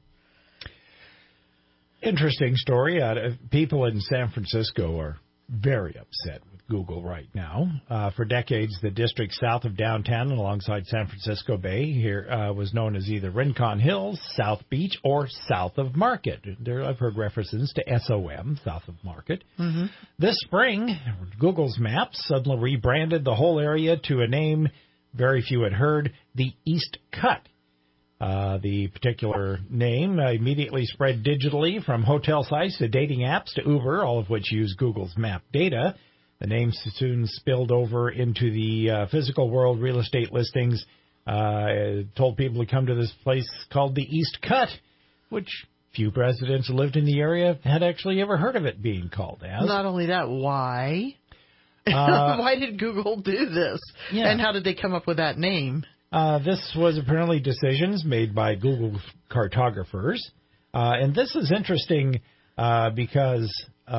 Interesting story. People in San Francisco are very upset with Google right now. For decades, the district south of downtown and alongside San Francisco Bay here was known as either Rincon Hills, South Beach, or south of Market. I've heard references to SOM, south of Market. Mm-hmm. This spring, Google's Maps suddenly rebranded the whole area to a name very few had heard, the East Cut. The particular name immediately spread digitally from hotel sites to dating apps to Uber, all of which use Google's map data. The name soon spilled over into the physical world. Real estate listings told people to come to this place called the East Cut, which few residents who lived in the area had actually ever heard of it being called as. Not only that, why? Why did Google do this? Yeah. And how did they come up with that name? This was apparently decisions made by Google cartographers. And this is interesting because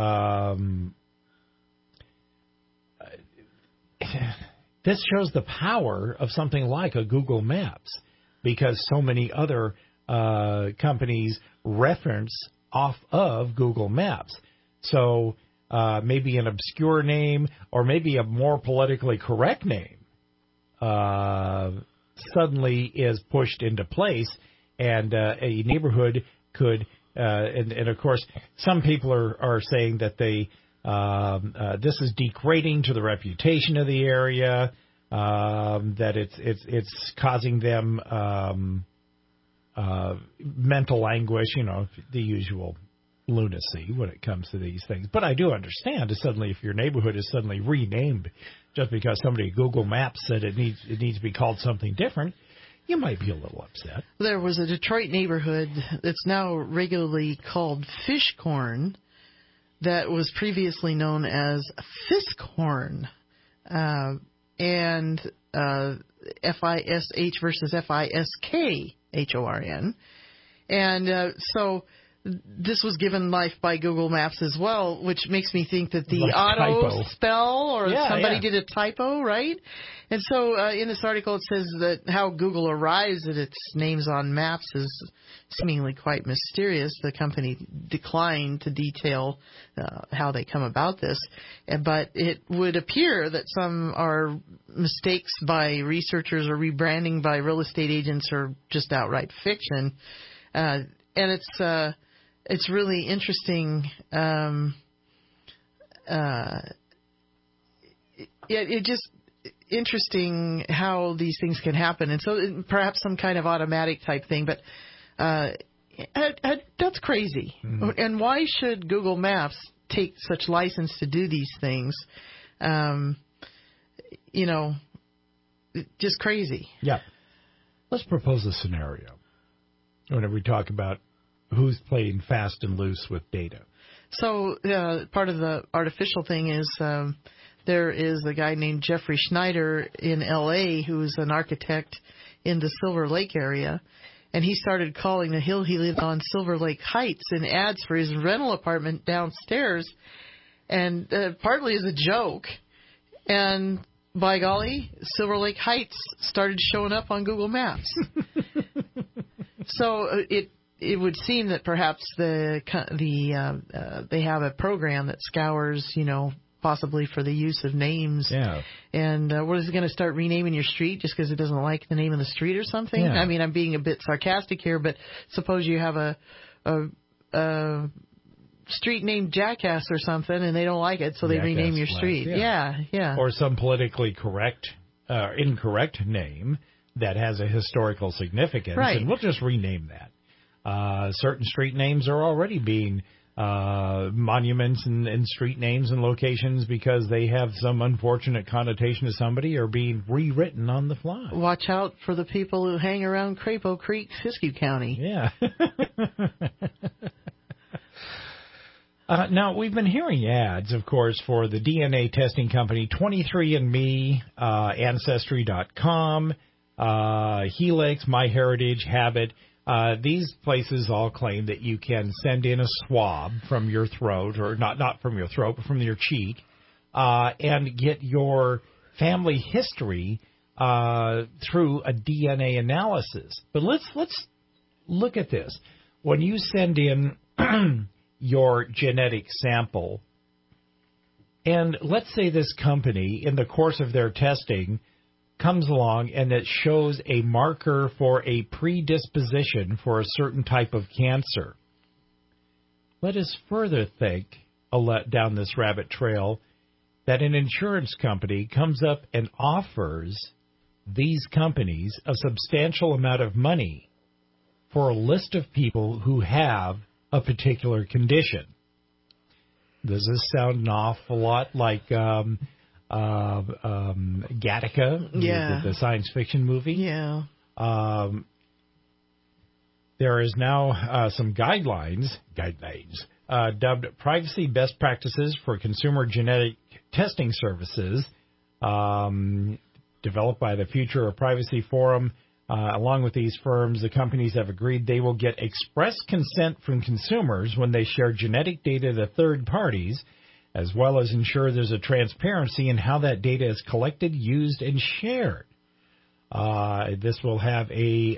this shows the power of something like a Google Maps, because so many other companies reference off of Google Maps. So maybe an obscure name or maybe a more politically correct name suddenly is pushed into place, and a neighborhood could, and of course, some people are saying that this is degrading to the reputation of the area, that it's causing them mental anguish, the usual lunacy when it comes to these things. But I do understand if your neighborhood is suddenly renamed just because somebody Google Maps said it needs to be called something different, you might be a little upset. There was a Detroit neighborhood that's now regularly called Fishcorn that was previously known as Fiskhorn, and FISH versus FISKHORN. And so this was given life by Google Maps as well, which makes me think that the Like auto typo. spell or somebody yeah. did a typo, right? And so in this article it says that how Google arrives at its names on maps is seemingly quite mysterious. The company declined to detail how they come about this, but it would appear that some are mistakes by researchers or rebranding by real estate agents or just outright fiction. And it's really interesting. It just interesting how these things can happen, and so perhaps some kind of automatic type thing. But that's crazy. Mm-hmm. And why should Google Maps take such license to do these things? Just crazy. Yeah. Let's propose a scenario whenever we talk about who's playing fast and loose with data. So part of the artificial thing is there is a guy named Jeffrey Schneider in L.A. who's an architect in the Silver Lake area, and he started calling the hill he lived on Silver Lake Heights in ads for his rental apartment downstairs, and partly as a joke. And by golly, Silver Lake Heights started showing up on Google Maps. So it would seem that perhaps they have a program that scours, possibly for the use of names. Yeah. And what is it going to start renaming your street just because it doesn't like the name of the street or something? Yeah. I mean, I'm being a bit sarcastic here, but suppose you have a street named Jackass or something, and they don't like it, so they Jackass rename your street. Yeah. Or some politically incorrect name that has a historical significance, right. And we'll just rename that. Certain street names are already being monuments and street names and locations because they have some unfortunate connotation to somebody or being rewritten on the fly. Watch out for the people who hang around Crapo Creek, Siskiyou County. Yeah. Now, we've been hearing ads, of course, for the DNA testing company 23andMe, Ancestry.com, Helix, MyHeritage, Habit. These places all claim that you can send in a swab from your throat, or not from your throat, but from your cheek, and get your family history through a DNA analysis. But let's look at this. When you send in your genetic sample, and let's say this company, in the course of their testing, comes along and it shows a marker for a predisposition for a certain type of cancer. Let us further think, down this rabbit trail, that an insurance company comes up and offers these companies a substantial amount of money for a list of people who have a particular condition. Does this sound an awful lot like Gattaca, the science fiction movie? Yeah. There is now some guidelines dubbed Privacy Best Practices for Consumer Genetic Testing Services, developed by the Future of Privacy Forum. Along with these firms, the companies have agreed they will get express consent from consumers when they share genetic data to third parties, as well as ensure there's a transparency in how that data is collected, used, and shared. This will have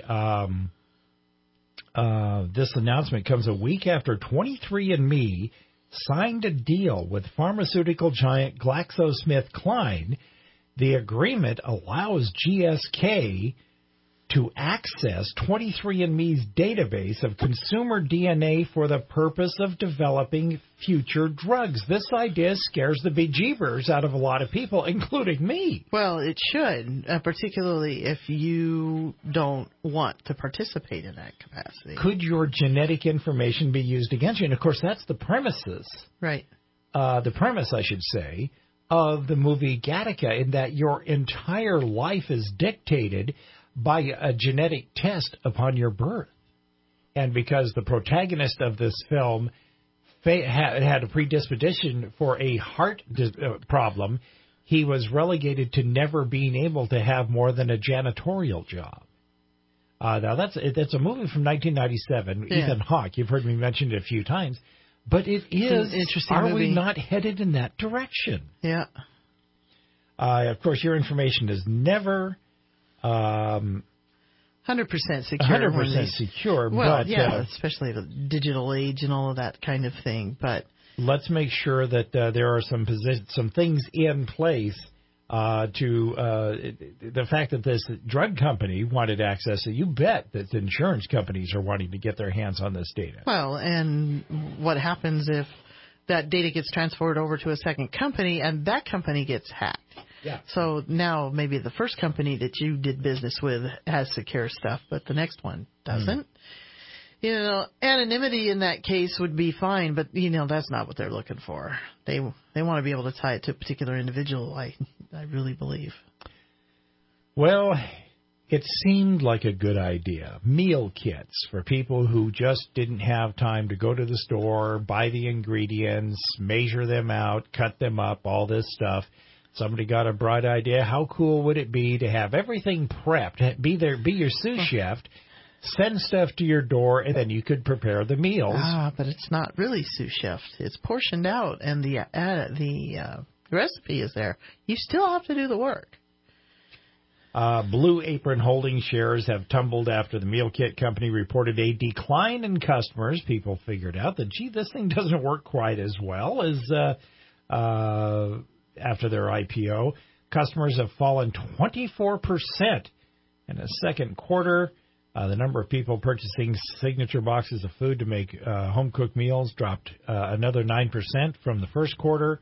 this announcement comes a week after 23andMe signed a deal with pharmaceutical giant GlaxoSmithKline. The agreement allows GSK to access 23andMe's database of consumer DNA for the purpose of developing future drugs. This idea scares the bejeebers out of a lot of people, including me. Well, it should, particularly if you don't want to participate in that capacity. Could your genetic information be used against you? And, of course, that's the premises. Right. The premise, I should say, of the movie Gattaca, in that your entire life is dictated by a genetic test upon your birth. And because the protagonist of this film had a predisposition for a heart problem, he was relegated to never being able to have more than a janitorial job. Now, that's a movie from 1997. Yeah. Ethan Hawke. You've heard me mention it a few times. But it is. An interesting Are movie. we not headed in that direction? Yeah. Of course, your information is never 100% secure. 100% secure. Well, but, yeah, especially the digital age and all of that kind of thing. But let's make sure that there are some things in place to the fact that this drug company wanted access. You bet that insurance companies are wanting to get their hands on this data. Well, and what happens if that data gets transferred over to a second company and that company gets hacked? Yeah. So now maybe the first company that you did business with has secure stuff, but the next one doesn't. You know, anonymity in that case would be fine, but you know that's not what they're looking for. They want to be able to tie it to a particular individual. I really believe. Well, it seemed like a good idea. Meal kits for people who just didn't have time to go to the store, buy the ingredients, measure them out, cut them up, all this stuff. Somebody got a bright idea. How cool would it be to have everything prepped? Be your sous chef, send stuff to your door, and then you could prepare the meals. But it's not really sous chef. It's portioned out, and the recipe is there. You still have to do the work. Blue Apron Holdings shares have tumbled after the meal kit company reported a decline in customers. People figured out that, gee, this thing doesn't work quite as well as after their IPO. Customers have fallen 24% in the second quarter. The number of people purchasing signature boxes of food to make home-cooked meals dropped another 9% from the first quarter.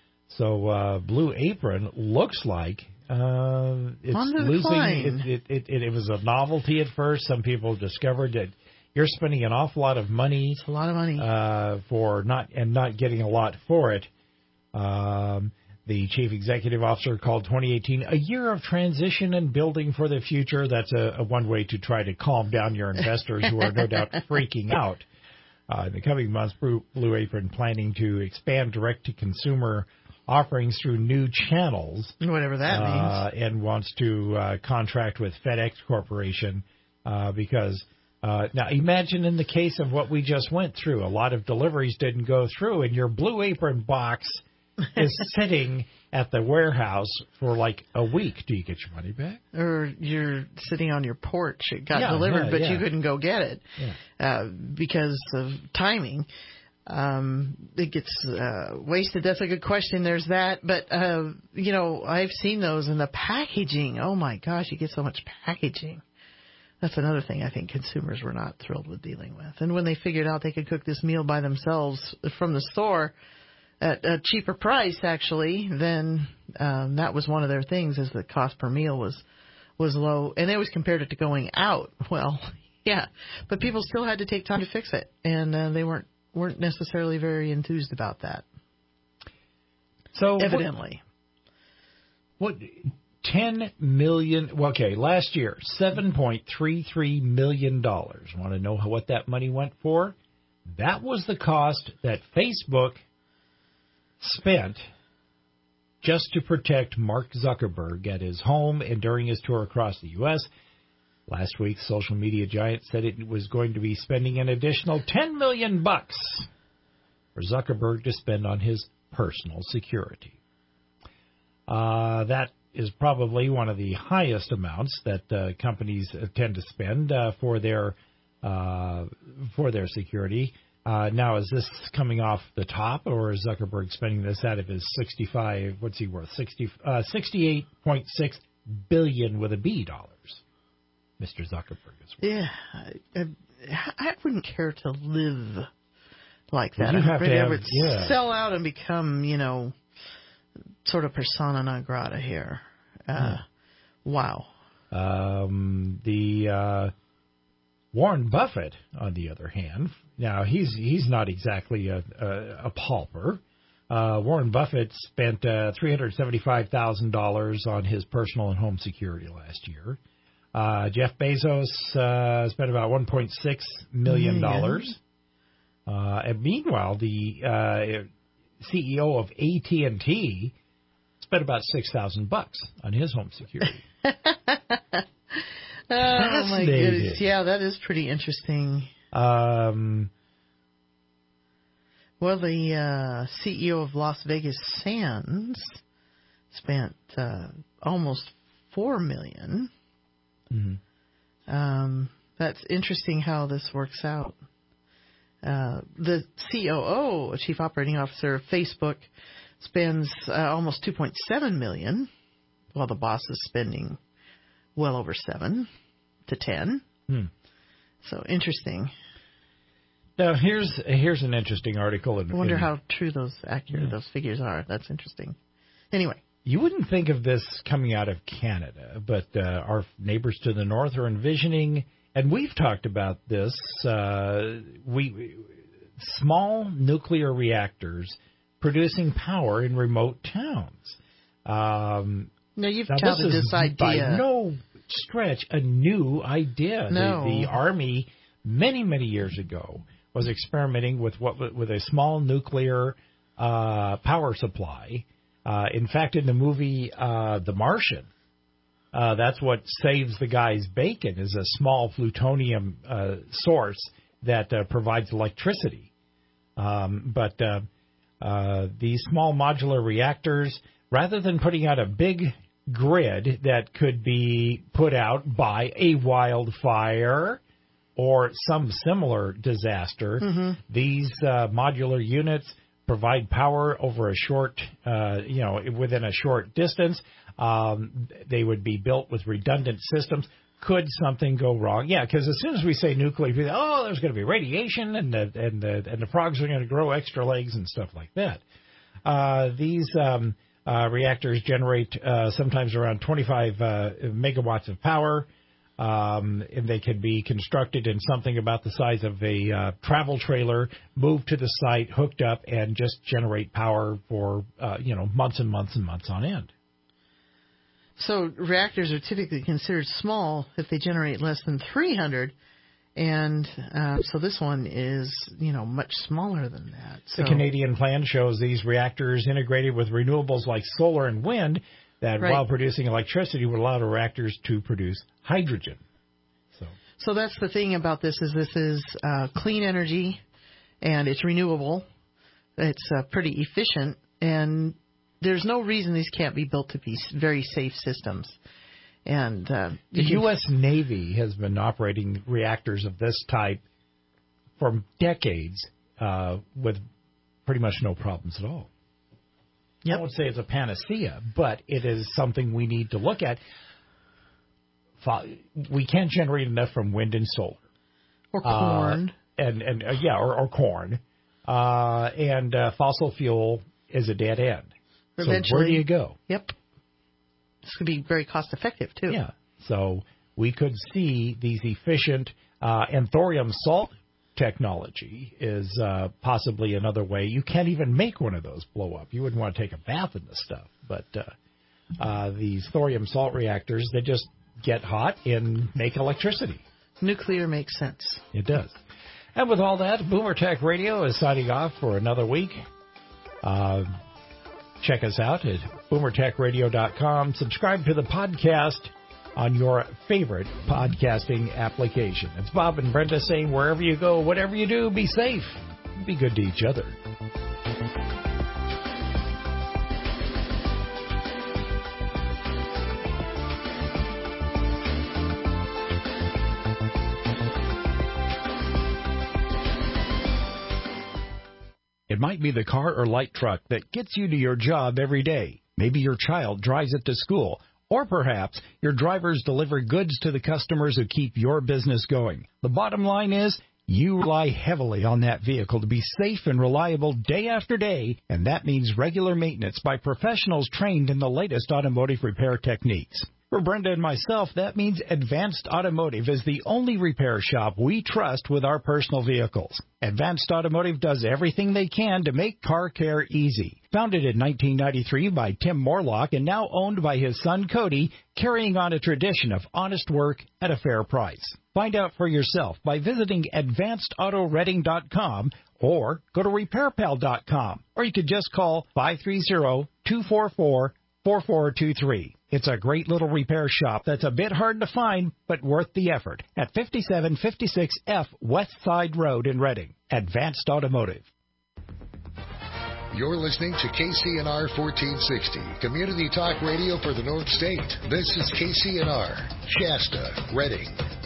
So Blue Apron looks like it's losing. It was a novelty at first. Some people discovered that you're spending an awful lot of money. It's a lot of money for not getting a lot for it. The chief executive officer called 2018 a year of transition and building for the future. That's a one way to try to calm down your investors who are no doubt freaking out. In the coming months, Blue Apron planning to expand direct-to-consumer offerings through new channels. Whatever that means. And wants to contract with FedEx Corporation because now imagine in the case of what we just went through, a lot of deliveries didn't go through, and your Blue Apron box is sitting at the warehouse for like a week. Do you get your money back? Or you're sitting on your porch. It got delivered, but you couldn't go get it because of timing. It gets wasted. That's a good question. There's that. But, you know, I've seen those in the packaging. Oh, my gosh, you get so much packaging. That's another thing I think consumers were not thrilled with dealing with. And when they figured out they could cook this meal by themselves from the store at a cheaper price, actually, then that was one of their things, is the cost per meal was low. And they always compared it to going out. Well, yeah, but people still had to take time to fix it, and they weren't necessarily very enthused about that. So evidently, what 10 million? Okay, last year $7.33 million. Want to know what that money went for? That was the cost that Facebook spent just to protect Mark Zuckerberg at his home and during his tour across the U.S. Last week, social media giant said it was going to be spending an additional $10 million for Zuckerberg to spend on his personal security. That is probably one of the highest amounts that companies tend to spend for their security. Now, is this coming off the top, or is Zuckerberg spending this out of his 65? What's he worth? 68.6 billion with a B dollars. Mr. Zuckerberg is worth. Yeah, I wouldn't care to live like that. You have to I would sell out and become, you know, sort of persona non grata here. Wow. Warren Buffett, on the other hand, now he's not exactly a pauper. Warren Buffett spent $375,000 on his personal and home security last year. Jeff Bezos spent about $1.6 million. And meanwhile, the CEO of AT&T spent about $6,000 on his home security. Oh, my goodness. Yeah, that is pretty interesting. Well, the CEO of Las Vegas Sands spent almost $4 million. Mm-hmm. That's interesting how this works out. The COO, Chief Operating Officer of Facebook, spends almost $2.7 million, while the boss is spending well over 7 to 10. So interesting. Now here's an interesting article. I wonder how true those figures are. That's interesting. Anyway, you wouldn't think of this coming out of Canada, but our neighbors to the north are envisioning, and we've talked about this. Small nuclear reactors producing power in remote towns. Now you've touted this idea. By no stretch a new idea. No. The Army many years ago was experimenting with a small nuclear power supply. In fact, in the movie The Martian, that's what saves the guy's bacon, is a small plutonium source that provides electricity. But these small modular reactors, rather than putting out a big grid that could be put out by a wildfire or some similar disaster, these modular units provide power over a short, within a short distance. They would be built with redundant systems. Could something go wrong? Yeah, because as soon as we say nuclear, there's going to be radiation, and the frogs are going to grow extra legs and stuff like that. These reactors generate sometimes around 25 megawatts of power. And they can be constructed in something about the size of a travel trailer, moved to the site, hooked up, and just generate power for months and months and months on end. So reactors are typically considered small if they generate less than 300, and so this one is much smaller than that. So, the Canadian plan shows these reactors integrated with renewables like solar and wind that, while producing electricity, would allow the reactors to produce hydrogen. So that's the thing about this is clean energy, and it's renewable. It's pretty efficient, and there's no reason these can't be built to be very safe systems. And the U.S. Navy has been operating reactors of this type for decades with pretty much no problems at all. Yep. I won't say it's a panacea, but it is something we need to look at. We can't generate enough from wind and solar. Or corn. Or corn. And fossil fuel is a dead end. Eventually, so where do you go? Yep. This could be very cost effective, too. Yeah. So we could see these efficient and thorium salt technology is possibly another way. You can't even make one of those blow up. You wouldn't want to take a bath in this stuff. But these thorium salt reactors, they just get hot and make electricity. Nuclear makes sense. It does. And with all that, Boomer Tech Radio is signing off for another week. Check us out at boomertechradio.com. Subscribe to the podcast on your favorite podcasting application. It's Bob and Brenda saying wherever you go, whatever you do, be safe. Be good to each other. It might be the car or light truck that gets you to your job every day. Maybe your child drives it to school. Or perhaps your drivers deliver goods to the customers who keep your business going. The bottom line is you rely heavily on that vehicle to be safe and reliable day after day, and that means regular maintenance by professionals trained in the latest automotive repair techniques. For Brenda and myself, that means Advanced Automotive is the only repair shop we trust with our personal vehicles. Advanced Automotive does everything they can to make car care easy. Founded in 1993 by Tim Morlock and now owned by his son Cody, carrying on a tradition of honest work at a fair price. Find out for yourself by visiting AdvancedAutoReading.com or go to RepairPal.com, or you could just call 530-244 4423. It's a great little repair shop that's a bit hard to find, but worth the effort at 5756 F West Side Road in Reading. Advanced Automotive. You're listening to KCNR 1460, Community Talk Radio for the North State. This is KCNR, Shasta, Reading.